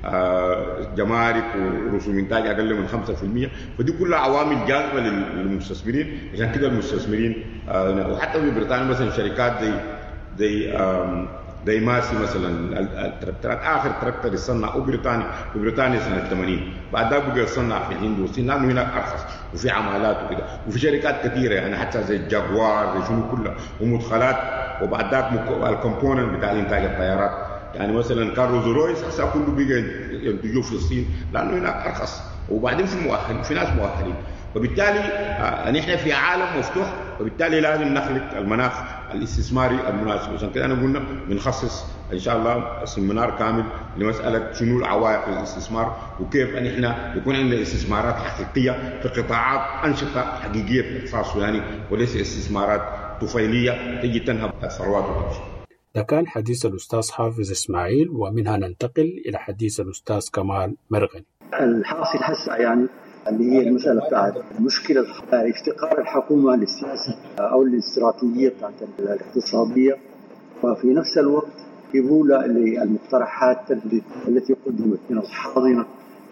جمارك ورسوم انتاج اقل من خمسة بالمئة، فدي كلها عوامل جاذبه للمستثمرين. عشان كده المستثمرين وحتى في بريطانيا مثلا شركات زي زي زي ماسي مثلا التراكتورات، اخر تراكتور يصنع في بريطانيا في بريطانيا سنه ثمانين، بعد ذلك بقى يصنع في الهند والصين لانه هناك ارخص وفي عمالات وكده، وفي شركات كثيره يعني حتى زي الجاكوار زي شنو كلها ومدخلات. وبعد ذلك الكومبوننت بتاع انتاج الطيارات، يعني مثلا كارلوز رويس هسه كله بقى ينتجوه في الصين لانه هناك ارخص، وبعدين في مؤهل في ناس مؤهلين. وبالتالي آه نحن في عالم مفتوح، وبالتالي لازم نخلق المناخ الاستثماري المناسب. عشان كده انا قلنا بنخصص ان شاء الله سيمينار كامل لمساله شنو العوائق للاستثمار، وكيف ان احنا يكون عندنا استثمارات حقيقيه في قطاعات انشطه حقيقيه في الاقتصاد السوداني، وليس استثمارات طفيليه تجي تنهب الثروات وتمشي. ده كان حديث الأستاذ حافظ إسماعيل، ومنها ننتقل إلى حديث الأستاذ كمال مرغني. الحاصل هسه يعني اللي هي المسألة بتاعت مشكلة افتقار الحكومة للسياسة أو الاستراتيجية بتاعت الاقتصادية، وفي نفس الوقت قبولة للمقترحات التي قدمت من الحاضنة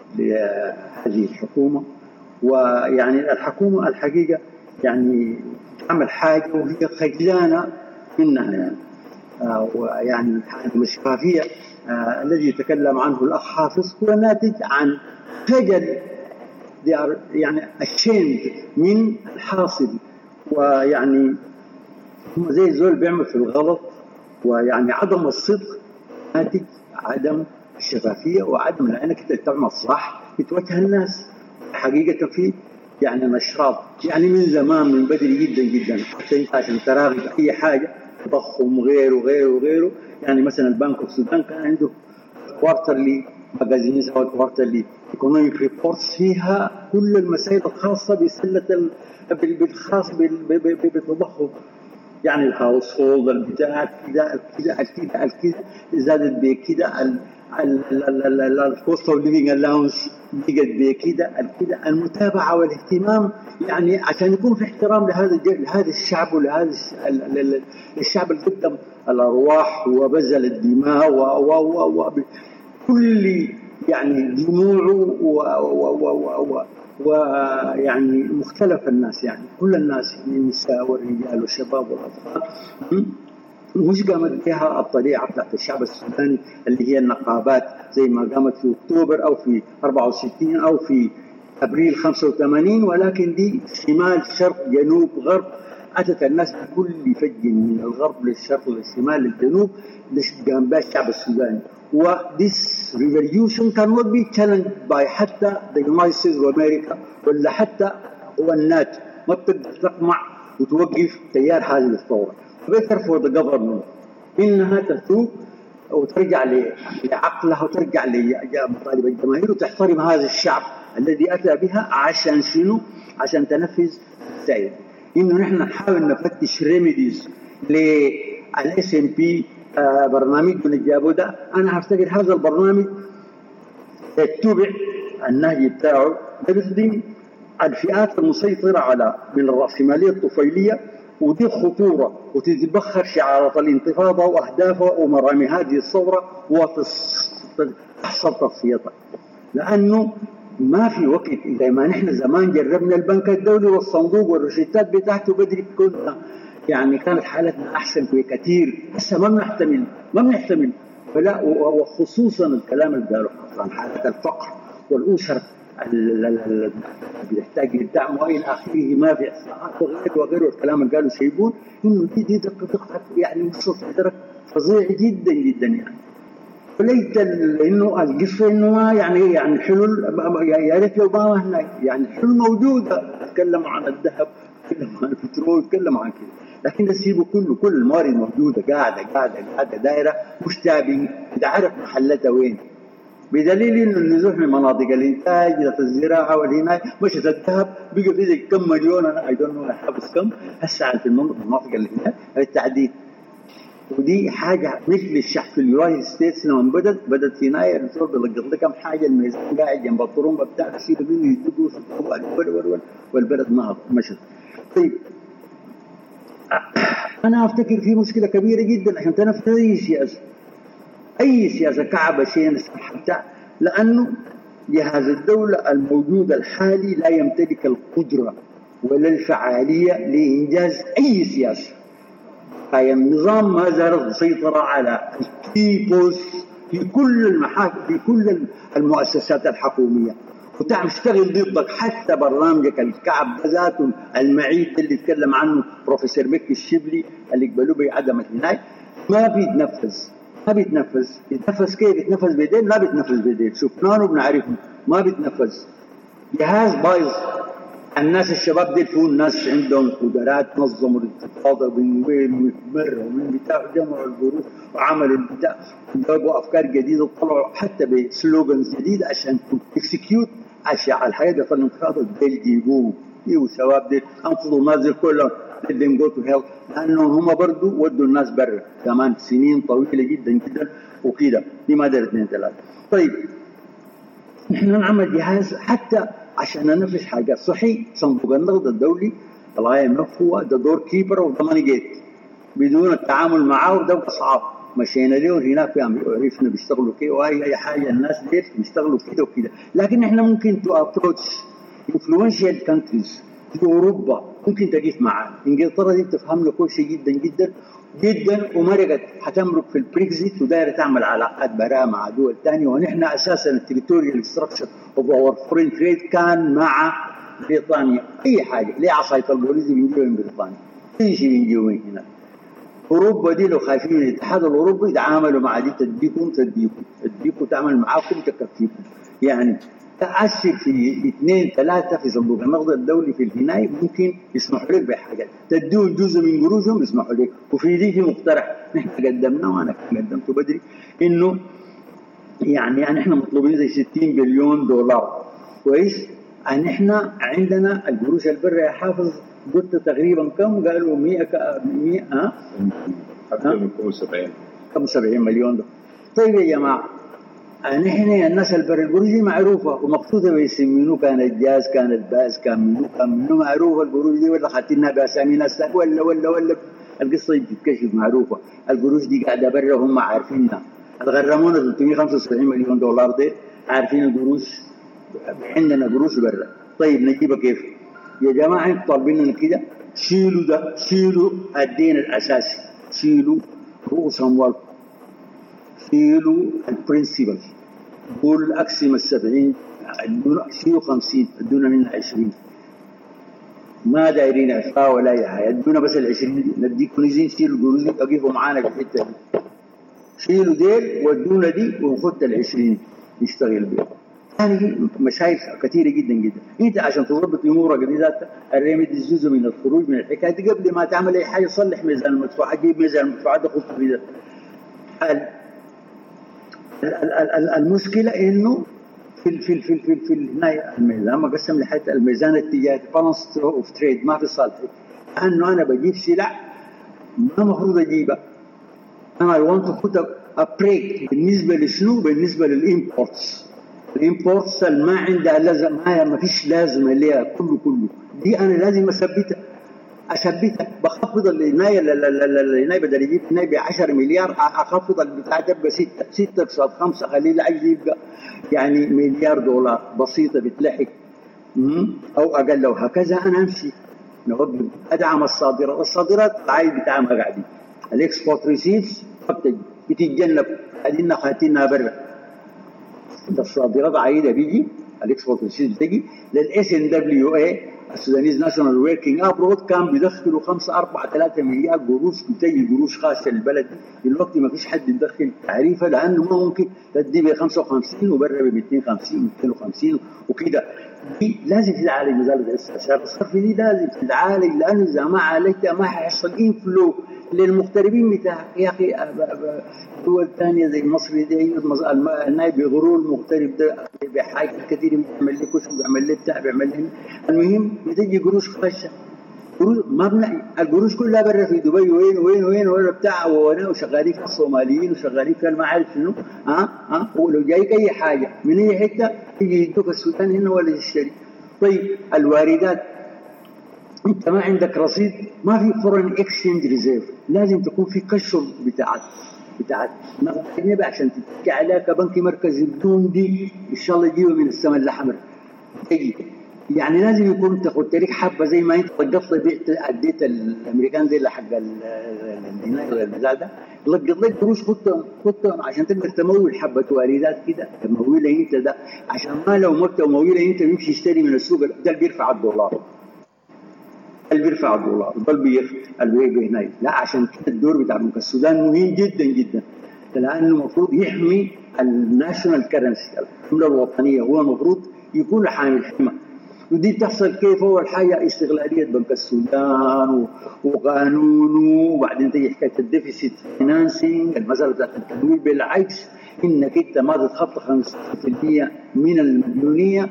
لهذه الحكومة. ويعني الحكومة الحقيقة يعني تعمل حاجة وهي خجلانة منها، يعني آه ويعني الشفافية آه الذي يتكلم عنه الأخ حافظ هو ناتج عن خجل، يعني ashamed من الحاصل، ويعني هم زي الزول بيعمل في الغلط، ويعني عدم الصدق ناتج عدم الشفافية وعدم لأنك تعمل صح بتوجه الناس حقيقة في يعني نشاط، يعني من زمان من بدري جدا جدا، حتى عشان تراغب أي حاجة تضخم غيره غيره غيره. يعني مثلا البنك السودان كان عنده كوارترلي ماجازينز او كوارترلي ايكونوميك ريبورتس فيها كل المسائل الخاصه بسله بالخاص بالتضخم، يعني الهاوس هولد البتاع كده كده كده كده زادت بكده، الكوست اوف ليفينج الاونس بقت بكده كده. المتابعه والاهتمام يعني عشان يكون في احترام لهذا لهذا الشعب ولهذا الشعب اللي قدم الارواح وبذل الدماء وكل يعني دموعه ويعني مختلف الناس، يعني كل الناس النساء والرجال والشباب والاطفال مش قامت بها الطليعه بتاعت الشعب السوداني اللي هي النقابات زي ما قامت في اكتوبر او في أربعة وستين او في ابريل خمسة وثمانين، ولكن دي شمال شرق جنوب غرب، اتت الناس بكل فج من الغرب للشرق للشمال للجنوب قام بها الشعب السوداني. و this revolution cannot be challenged by حتى the United States of America ولا حتى هو الناتو، ما بتقدر تقمع وتوقف تيار هذه الثوره. better for the government إنها تتوب وترجع لعقلها وترجع لمطالب الجماهير وتحترم هذا الشعب الذي أتى بها عشان شنو؟ عشان تنفذ السعي. إنه نحن نحاول نفتش ريميديز للإس إم بي برنامج من جابوا ده. أنا هفتكر هذا البرنامج يتبع النهج بتاعه بيخدم الفئات المسيطرة على من الرأسمالية الطفيلية، ودي خطورة وتتبخر شعارات الانتفاضة وأهدافها ومرامي هذه الثورة وتحصل تصفيتها. لانه ما في وقت. زي ما نحن زمان جربنا البنك الدولي والصندوق والروشتات بتاعته بدري كنا يعني كانت حالتنا احسن كثير. هسه ما بنحتمل ما بنحتمل فلا، وخصوصا الكلام اللي قالوا عن حاله الفقر والاسر اللي بيحتاج للدعم والى اخره، ما في اصلاحات وغيره وغيره. الكلام اللي قالوا سيبون انه دي دي دقه يعني وصلت لدرجه فظيع جدا جدا يعني. وليت انه القصه انه ما يعني يعني الحلول يا ريت لو ما هنا يعني الحلول موجوده. تكلموا عن الذهب، تكلموا عن البترول، تكلموا عن كده، لكن تسيبوا كله كل الموارد موجوده قاعده قاعده قاعده دايره مش تابعين، اذا عرف محلتها وين. بدليل انه النزوح من مناطق الانتاج الزراعه والهنايه مشت الذهب بقى في كم مليون، انا اي دونت نو حافظ كم هسه في المناطق اللي هناك التعديل. ودي حاجه مثل الشح في اليونايتد ستيتس لما بدت بدت في يناير الزول بيلقط لك كم حاجه، الميزان قاعد جنب الطرمبه بتاعته يصير منه يدقوا والبلد ما مشت. طيب انا افتكر في مشكله كبيره جدا عشان تنفذ اي سياسه اي سياسه كعبه شيء حتى، لانه جهاز الدوله الموجود الحالي لا يمتلك القدره ولا الفعاليه لانجاز اي سياسه. هاي النظام ما زالت مسيطرة على الكي بوست في كل المحاكم في كل المؤسسات الحكومية وتشتغل ضدك. حتى برنامجك الكعب ذاته المعيد اللي يتكلم عنه بروفيسور مكي الشبلي اللي قبلوه بعدم الهناية ما بيتنفذ ما بيتنفذ. يتنفذ كيف؟ يتنفذ بيدين؟ لا بيتنفذ بيدين، شفناه وبنعرفه ما بيتنفذ. جهاز بايظ. الناس الشباب دي فيهم ناس عندهم قدرات، نظموا الاقتصاد من وين ومرة ومن بتاع، جمعوا الظروف وعملوا البتاع وجابوا افكار جديده وطلعوا حتى بسلوغنز جديده عشان تكسكيوت اشياء على الحياه. بيطلعوا انتخابات بيجيبوه يجيبوا الشباب دي انقذوا الناس دي كلهم بدهم جو تو هيلث، لانه هم برضه ودوا الناس برا كمان سنين طويله جدا جدا وكده. دي ما دارت اثنين ثلاثه. طيب نحن نعمل جهاز حتى عشان ننفذ حاجات صحيح. صندوق النقد الدولي الاي ام اف هو ده دور كيبر وضماني جيت، بدون التعامل معه ده صعب. مشينا له هناك عرفنا بيشتغلوا كده واي اي حاجه الناس دي بيشتغلوا كده وكده. لكن احنا ممكن تو ابروتش انفلونشال كانتريز في اوروبا، ممكن تقف معاه. انجلترا دي بتفهمنا كويس جدا جدا جدا ومرقت حتمرق في البريكزيت ودايره تعمل علاقات براءه مع دول ثانيه. ونحن اساسا التريتوريال ستراكشر اوف اور فورين تريد كان مع بريطانيا. اي حاجه ليه عصايه البوليس بنجيبها من بريطانيا، اي شيء بنجيبه من هنا. اوروبا دي لو خايفين من الاتحاد الاوروبي يتعاملوا مع دي، تديكم تديكم تديكم تعمل معاكم تكفيكم. يعني تأثر في اثنين ثلاثة في صندوق النقد الدولي في الهناية ممكن يسمحوا لك بحاجات، تديهم جزء من قروشهم يسمحوا لك. وفي دي في مقترح نحن قدمناه وأنا قدمته بدري، إنه يعني يعني إحنا مطلوبين زي ستين بليون دولار كويس. يعني إحنا عندنا القروش البرة يا حافظ قلت تقريبا كم؟ قالوا مئة مئة ها؟ خمسة وسبعين خمسة وسبعين مليون دولار. طيب يا جماعة نحن الناس البر القروش دي معروفه ومقصوده بيسمينوه، كانت جاز كانت باز كان منو كان منو معروفه القروش دي، ولا خدتنا باسامي ناس ولا ولا ولا القصه دي بتتكشف معروفه. القروش دي قاعده برا هم عارفينها. الغرمونا ثلاثمئة وخمسة وسبعين مليون دولار دي عارفين القروش، عندنا قروش برا. طيب نجيبها كيف؟ يا جماعه انتوا طالبين لنا كده شيلوا ده، شيلوا الدين الاساسي، شيلوا رؤوس اموالكم، شيلوا البرنسبل، قول اقسم السبعين شيلوا خمسين ادونا منها عشرين، ما دايرين عفاء ولا اي حاجه، ادونا بس العشرين نديكم نزين شيلوا القروش دي اقفوا معانا في الحته دي، شيلوا ديل ودونا دي ونخد العشرين نشتغل بيها. هذه مشاكل كثيره جدا جدا. انت عشان تضبط امورك دي ذاتها الريميد جزء من الخروج من الحكايه دي قبل ما تعمل اي حاجه. صلح ميزان المدفوعات، جيب ميزان المدفوعات ده خذ في ده. المشكله انه في في في في في الميزان ما قسم لحتى الميزان التجاري بالانس اوف تريد ما في صالحي، لانه انا بجيب سلع ما المفروض اجيبها. انا اي ونت تو بوت ا بريك بالنسبه لشنو؟ بالنسبه للامبورتس. الامبورتس ما عندها لازم، ما ما فيش لازمه ليها كله كله دي انا لازم اثبتها. اثبتها بخفض العنايه العنايه بدل يجيب عنايه ب عشرة مليار اخفض البتاع تبقى ستة ستة بصاد خمسة خليه العجز يبقى يعني مليار دولار بسيطه بتلحق او اقل وهكذا. انا امشي نوقف ادعم الصادرات الصادرات العائد بتاعها قاعدين الاكسبورت ريسيفز بتتجنب ادينا خاتينها برا الصادرات عائده بيجي الاكسبورت ريسيفز بتجي للاس ان دبليو اي السودانيز ناشونال وركينج ابرود كان بيدخلوا خمسة أربعة ثلاثة مليار قروش بتجي قروش خاصه للبلد. دلوقتي ما فيش حد يدخل تعريفه لانه ما ممكن تدي ب خمسة وخمسين وبره ب مئتين وخمسين مئتين وخمسين وكده. دي لازم تتعالج وزاره الاستثمار الصرفي دي لازم تتعالج لانه اذا ما عالجتها ما حيحصل انفلو للمغتربين بتاعك. يا اخي دول ثانيه زي مصر دي النايب بيغروا المغترب ده بحاجه كثير بيعمل لي كشك بيعمل لي بتاع بيعمل لي المهم بتجي قروش خاشه قروش مبنى القروش كلها برا في دبي وين وين وين ولا بتاع وانا وشغالين في الصوماليين وشغالين في ما عارف شنو ها ها ولو جايك اي حاجه من اي حته تيجي يدوك السودان هنا ولا تشتري. طيب الواردات انت ما عندك رصيد ما في فورن اكسشينج ريزيرف لازم تكون في كشف بتاعت بتاعت نقد عشان تتكي عليها كبنك مركزي بدون دي ان شاء الله يجيبها من السماء الاحمر تجي. يعني لازم يكون تاخد تاريخ حبه زي ما انت طقطت بيت اديت الامريكان دي اللي حق البتاع ده لقط لك قروش خدتهم خدتهم عشان تقدر تمول حبه واردات كده تمويله انت ده عشان ما لو مت ومويله انت بيمشي يشتري من السوق ده اللي بيرفع الدولار اللي بيرفع الدولار ده اللي بيبيع هناك. لا عشان كده الدور بتاع بنك السودان مهم جدا جدا لانه المفروض يحمي الناشونال كرنسي العمله الوطنيه هو المفروض يكون حامل حمى. ودي تحصل كيف؟ اول حاجه استغلاليه بنك السودان وقانونه وبعدين تيجي حكايه الديفيسيت فاينانسينج المساله بتاعت التمويل بالعكس انك انت ما تتخطى خمسة بالمئة من المديونيه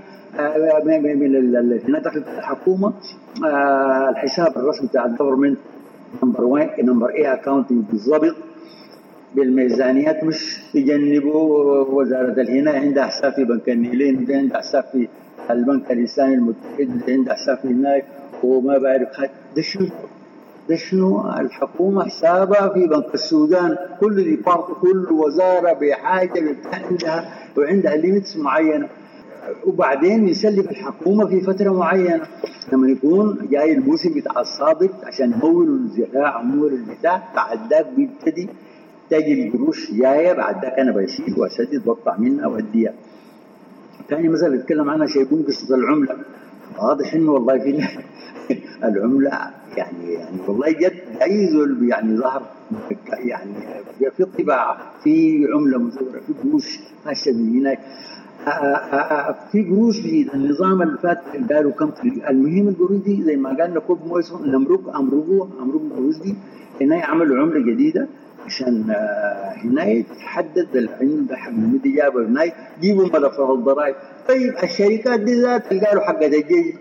من هنا دخل الحكومه الحساب الرسمي بتاع الجفرمنت نمبر واحد نمبر ايه اكاونتنج بالضبط بالميزانيات مش تجنبوا وزاره الهنا عندها حساب في بنك النيلين عندها حساب في البنك الإنساني المتحد عنده حساب هناك وما بعرف خد ده شنو ده شنو الحكومة حسابها في بنك السودان كل ديبارت كل وزارة بحاجة عندها وعندها ليميتس معينة وبعدين يسلف الحكومة في فترة معينة لما يكون جاي الموسم بتاع الصادق عشان يمولوا الزراعة يمولوا البتاع بعد ذاك بيبتدي تجي القروش جاية بعد ذاك أنا بشيل وأسدد بقطع منها وأديها. ثاني مثلا يتكلم عنها شيبون قصة العملة واضح إنه والله في العملة يعني يعني والله جد عايزه يعني ظهر يعني في طباعة في عملة مزورة في قروش خاشة من هناك في قروش في النظام اللي فات قالوا كم المهم القروش دي زي ما قالنا كوب مويسون نمرق أمرقوا أمرقوا القروش دي هنا عملوا عملة جديدة عشان هنا تحدد العين ده حق المدي جابوا هنا جيبوا ملفات الضرائب. طيب الشركات دي ذات قالوا حق الجيش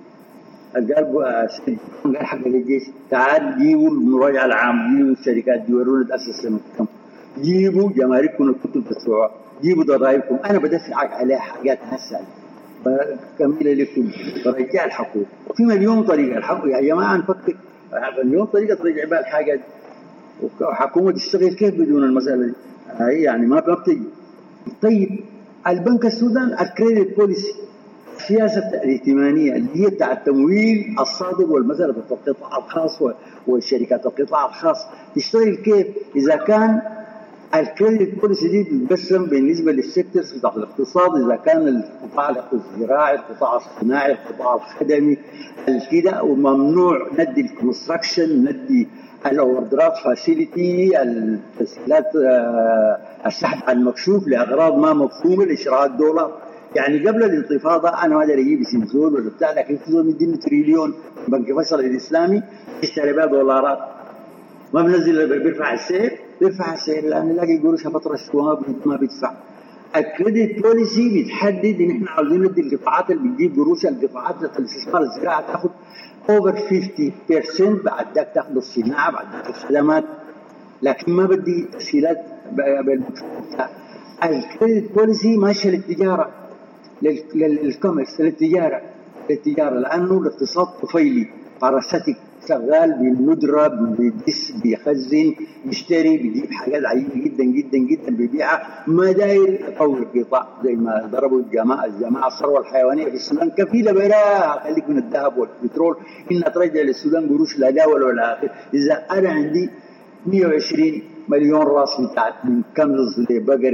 قالوا قال حق الجيش تعال جيبوا المراجعة العام جيبوا الشركات دي ورونا تأسس كم جيبوا جمارككم الكتب تدفعوها جيبوا ضرائبكم أنا بدفع عليها حاجات هسه كملة لكم برجع الحقوق في مليون طريقة الحقوق يا جماعة نفكر مليون طريقة ترجع بها الحاجات وحكومة تشتغل كيف بدون المسألة دي هي يعني ما بتجي. طيب البنك السودان الكريدت بوليسي السياسة الائتمانية اللي هي بتاع التمويل الصادق والمسألة بتاع القطاع الخاص والشركات القطاع الخاص تشتغل كيف إذا كان الكريدت بوليسي دي بتتقسم بالنسبة للسيكتورز بتاع الاقتصاد إذا كان القطاع الزراعي القطاع الصناعي القطاع الخدمي الكده وممنوع ندي الكونستراكشن ندي الاوردرات فاسيلتي التسهيلات السحب المكشوف لاغراض ما مفهومه لشراء الدولار. يعني قبل الانتفاضه انا ما ادري اجيب اسم زول ولا بتاع لكن في زول مديني تريليون بنك فيصل الاسلامي يشتري بها دولارات ما بنزل بيرفع السعر بيرفع السعر لان يلاقي قروشها فتره شويه ما بيدفع. الكريدت بوليسي بتحدد ان احنا عاوزين ندي القطاعات اللي بتجيب قروش القطاعات الاستثمار الزراعه تاخذ over fifty percent بعد ذاك تاخذ الصناعه بعد ذاك الخدمات لكن ما بدي تسهيلات بالمكتب. الكريدت بوليسي ماشيه للتجاره للكوميرس للتجاره للتجاره لانه الاقتصاد طفيلي باراسيتيك شغال بالندرة، بيدس، بيخزن، بيشتري، بيجيب حاجات عجيبة جدا جدا جدا بيبيعها، ما داير يطور القطاع زي ما ضربوا الجماعة الجماعة الثروة الحيوانية في السودان كفيلة براها خليك من الذهب والبترول إنها ترجع للسودان قروش لا داول ولا آخر. إذا أنا عندي مئة وعشرين مليون راس بتاعت من كنز لبقر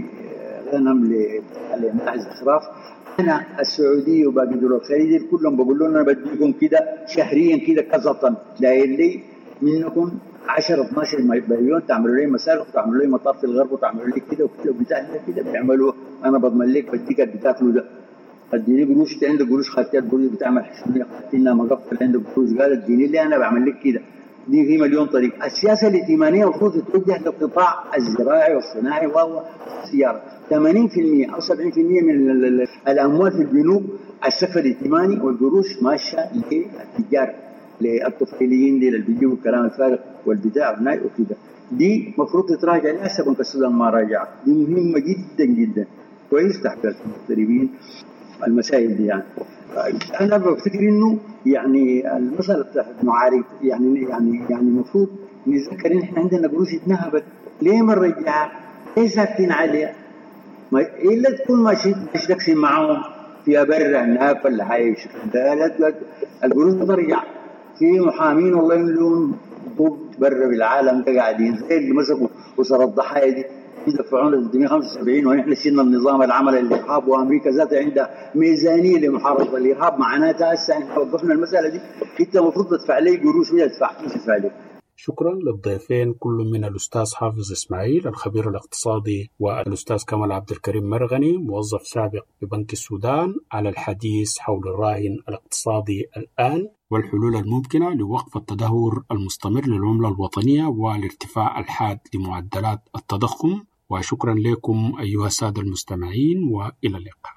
لغنم لماعز خراف، أنا السعودية وباقي دول الخليج كلهم بقول لهم أنا بديكم كده شهريا كده كذا طن، داير لي منكم عشرة اثناشر مليون تعملوا لي مسالخ وتعملوا لي مطار في الغرب وتعملوا لي كده وكده وبتاع كده بيعملوا. أنا بضمن لك بديك اللي بتاكله ده، اديني قروش، انت عندك قروش خدتها قروش بتعمل حسابيه خدتنا مقفل عندك قروش قال اديني اللي أنا بعمل لك كده. دي في مليون طريق. السياسة الائتمانية المفروض تتوجه للقطاع الزراعي والصناعي وهو السيارة. ثمانين بالمئة أو سبعين بالمئة من الأموال في البنوك السقف الائتماني والقروش ماشية للتجار للطفيليين دي اللي بيجيبوا الكلام الفارغ والبتاع والناي وكده. دي مفروض تتراجع لسه بنك السودان ما راجع. دي مهمة جدا جدا. كويس تحت المغتربين المسائل دي يعني. أنا بفتكر إنه يعني المسألة بتاعت معارض يعني يعني يعني المفروض نتذكر إن إحنا عندنا قروش اتنهبت، ليه ما نرجعها؟ ليه ساكتين عليها؟ ما إلا تكون ماشي تشتكي معهم في برا الناف اللي هاي ده لا القروش ترجع. في محامين والله يملون ضد برا بالعالم قاعدين زي اللي مسكوا أسر الضحايا دي يدفعون ثلاثمئة وخمسة وسبعين ونحن شلنا النظام العمل الإرهاب، وأمريكا ذاتها عندها ميزانية لمحاربة الإرهاب. معناتها هسه إحنا وقفنا المسألة دي، أنت المفروض تدفع لي قروش ولا تدفع مش تدفع لي. شكرا للضيفين كل من الأستاذ حافظ إسماعيل الخبير الاقتصادي والأستاذ كمال عبد الكريم مرغني موظف سابق ببنك السودان على الحديث حول الراهن الاقتصادي الآن والحلول الممكنة لوقف التدهور المستمر للعملة الوطنية والارتفاع الحاد لمعدلات التضخم. وشكرا لكم أيها السادة المستمعين وإلى اللقاء.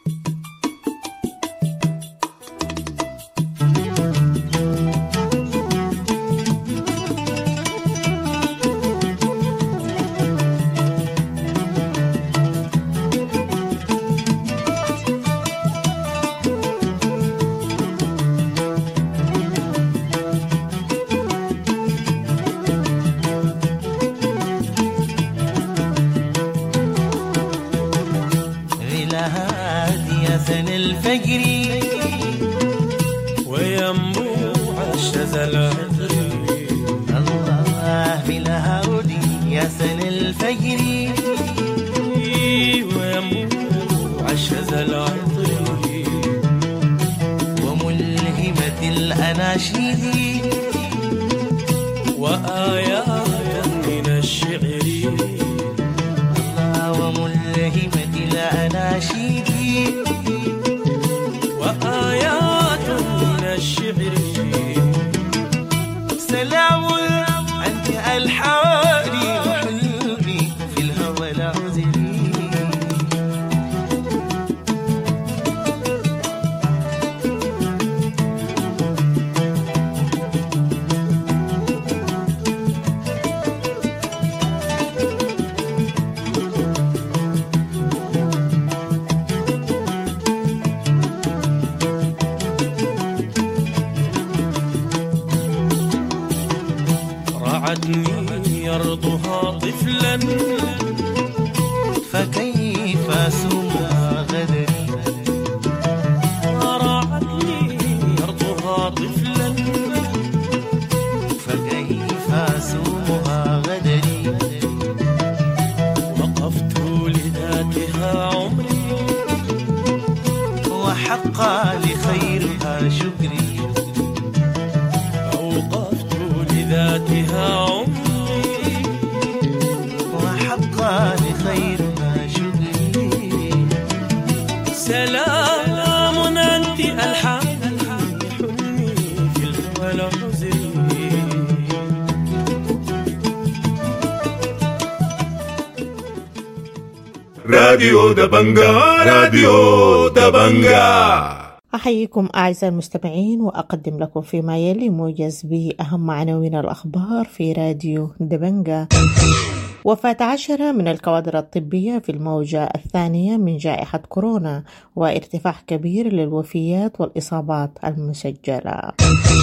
راديو دبنجا راديو دبنجا. أحييكم أعزائي المستمعين وأقدم لكم فيما يلي موجز بأهم عناوين الأخبار في راديو دبنجا. وفاة عشرة من الكوادر الطبية في الموجة الثانية من جائحة كورونا وارتفاع كبير للوفيات والإصابات المسجلة.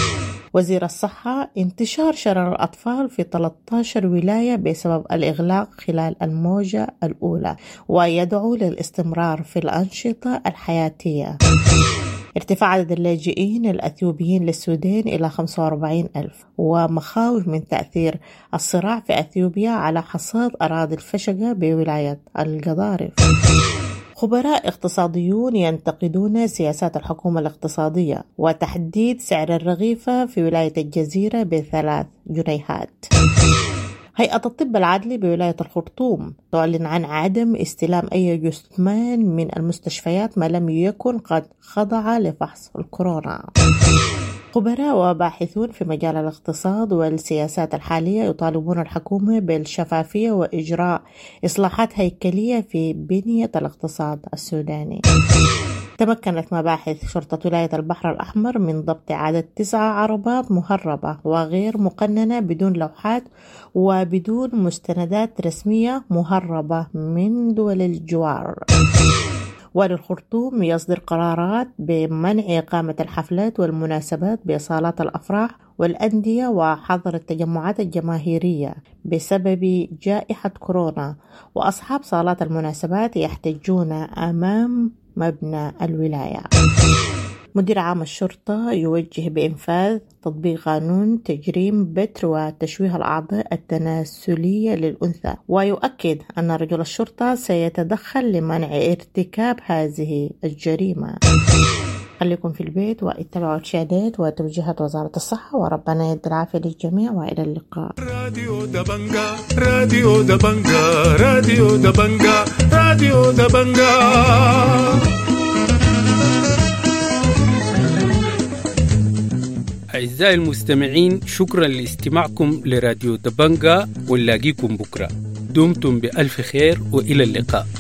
وزير الصحة انتشار شلل الأطفال في ثلاثة عشر ولاية بسبب الإغلاق خلال الموجة الأولى، ويدعو للاستمرار في الأنشطة الحياتية. ارتفاع عدد اللاجئين الأثيوبيين للسودان إلى خمسة وأربعين ألف، ومخاوف من تأثير الصراع في أثيوبيا على حصاد أراضي الفشقة بولاية القضارف. خبراء اقتصاديون ينتقدون سياسات الحكومة الاقتصادية وتحديد سعر الرغيفة في ولاية الجزيرة بثلاث جنيهات. هيئة الطب العدلي بولاية الخرطوم تعلن عن عدم استلام أي جثمان من المستشفيات ما لم يكن قد خضع لفحص الكورونا. خبراء وباحثون في مجال الاقتصاد والسياسات الحالية يطالبون الحكومة بالشفافية وإجراء إصلاحات هيكلية في بنية الاقتصاد السوداني. تمكنت مباحث شرطة ولاية البحر الأحمر من ضبط عدد تسعة عربات مهربة وغير مقننة بدون لوحات وبدون مستندات رسمية مهربة من دول الجوار. والي الخرطوم يصدر قرارات بمنع إقامة الحفلات والمناسبات بصالات الأفراح والأندية وحظر التجمعات الجماهيرية بسبب جائحة كورونا، وأصحاب صالات المناسبات يحتجون أمام مبنى الولاية. مدير عام الشرطة يوجه بإنفاذ تطبيق قانون تجريم بتر وتشويه الأعضاء التناسلية للأنثى، ويؤكد أن رجل الشرطة سيتدخل لمنع ارتكاب هذه الجريمة. خليكم في البيت واتبعوا الإرشادات وتوجيهات وزارة الصحة، وربنا يدي العافية للجميع وإلى اللقاء. راديو دبنجا راديو دبنجا راديو دبنجا راديو دبنجا. أعزائي المستمعين، شكرا لاستماعكم لراديو دبنجا، ونلاقيكم بكرة. دمتم بألف خير وإلى اللقاء.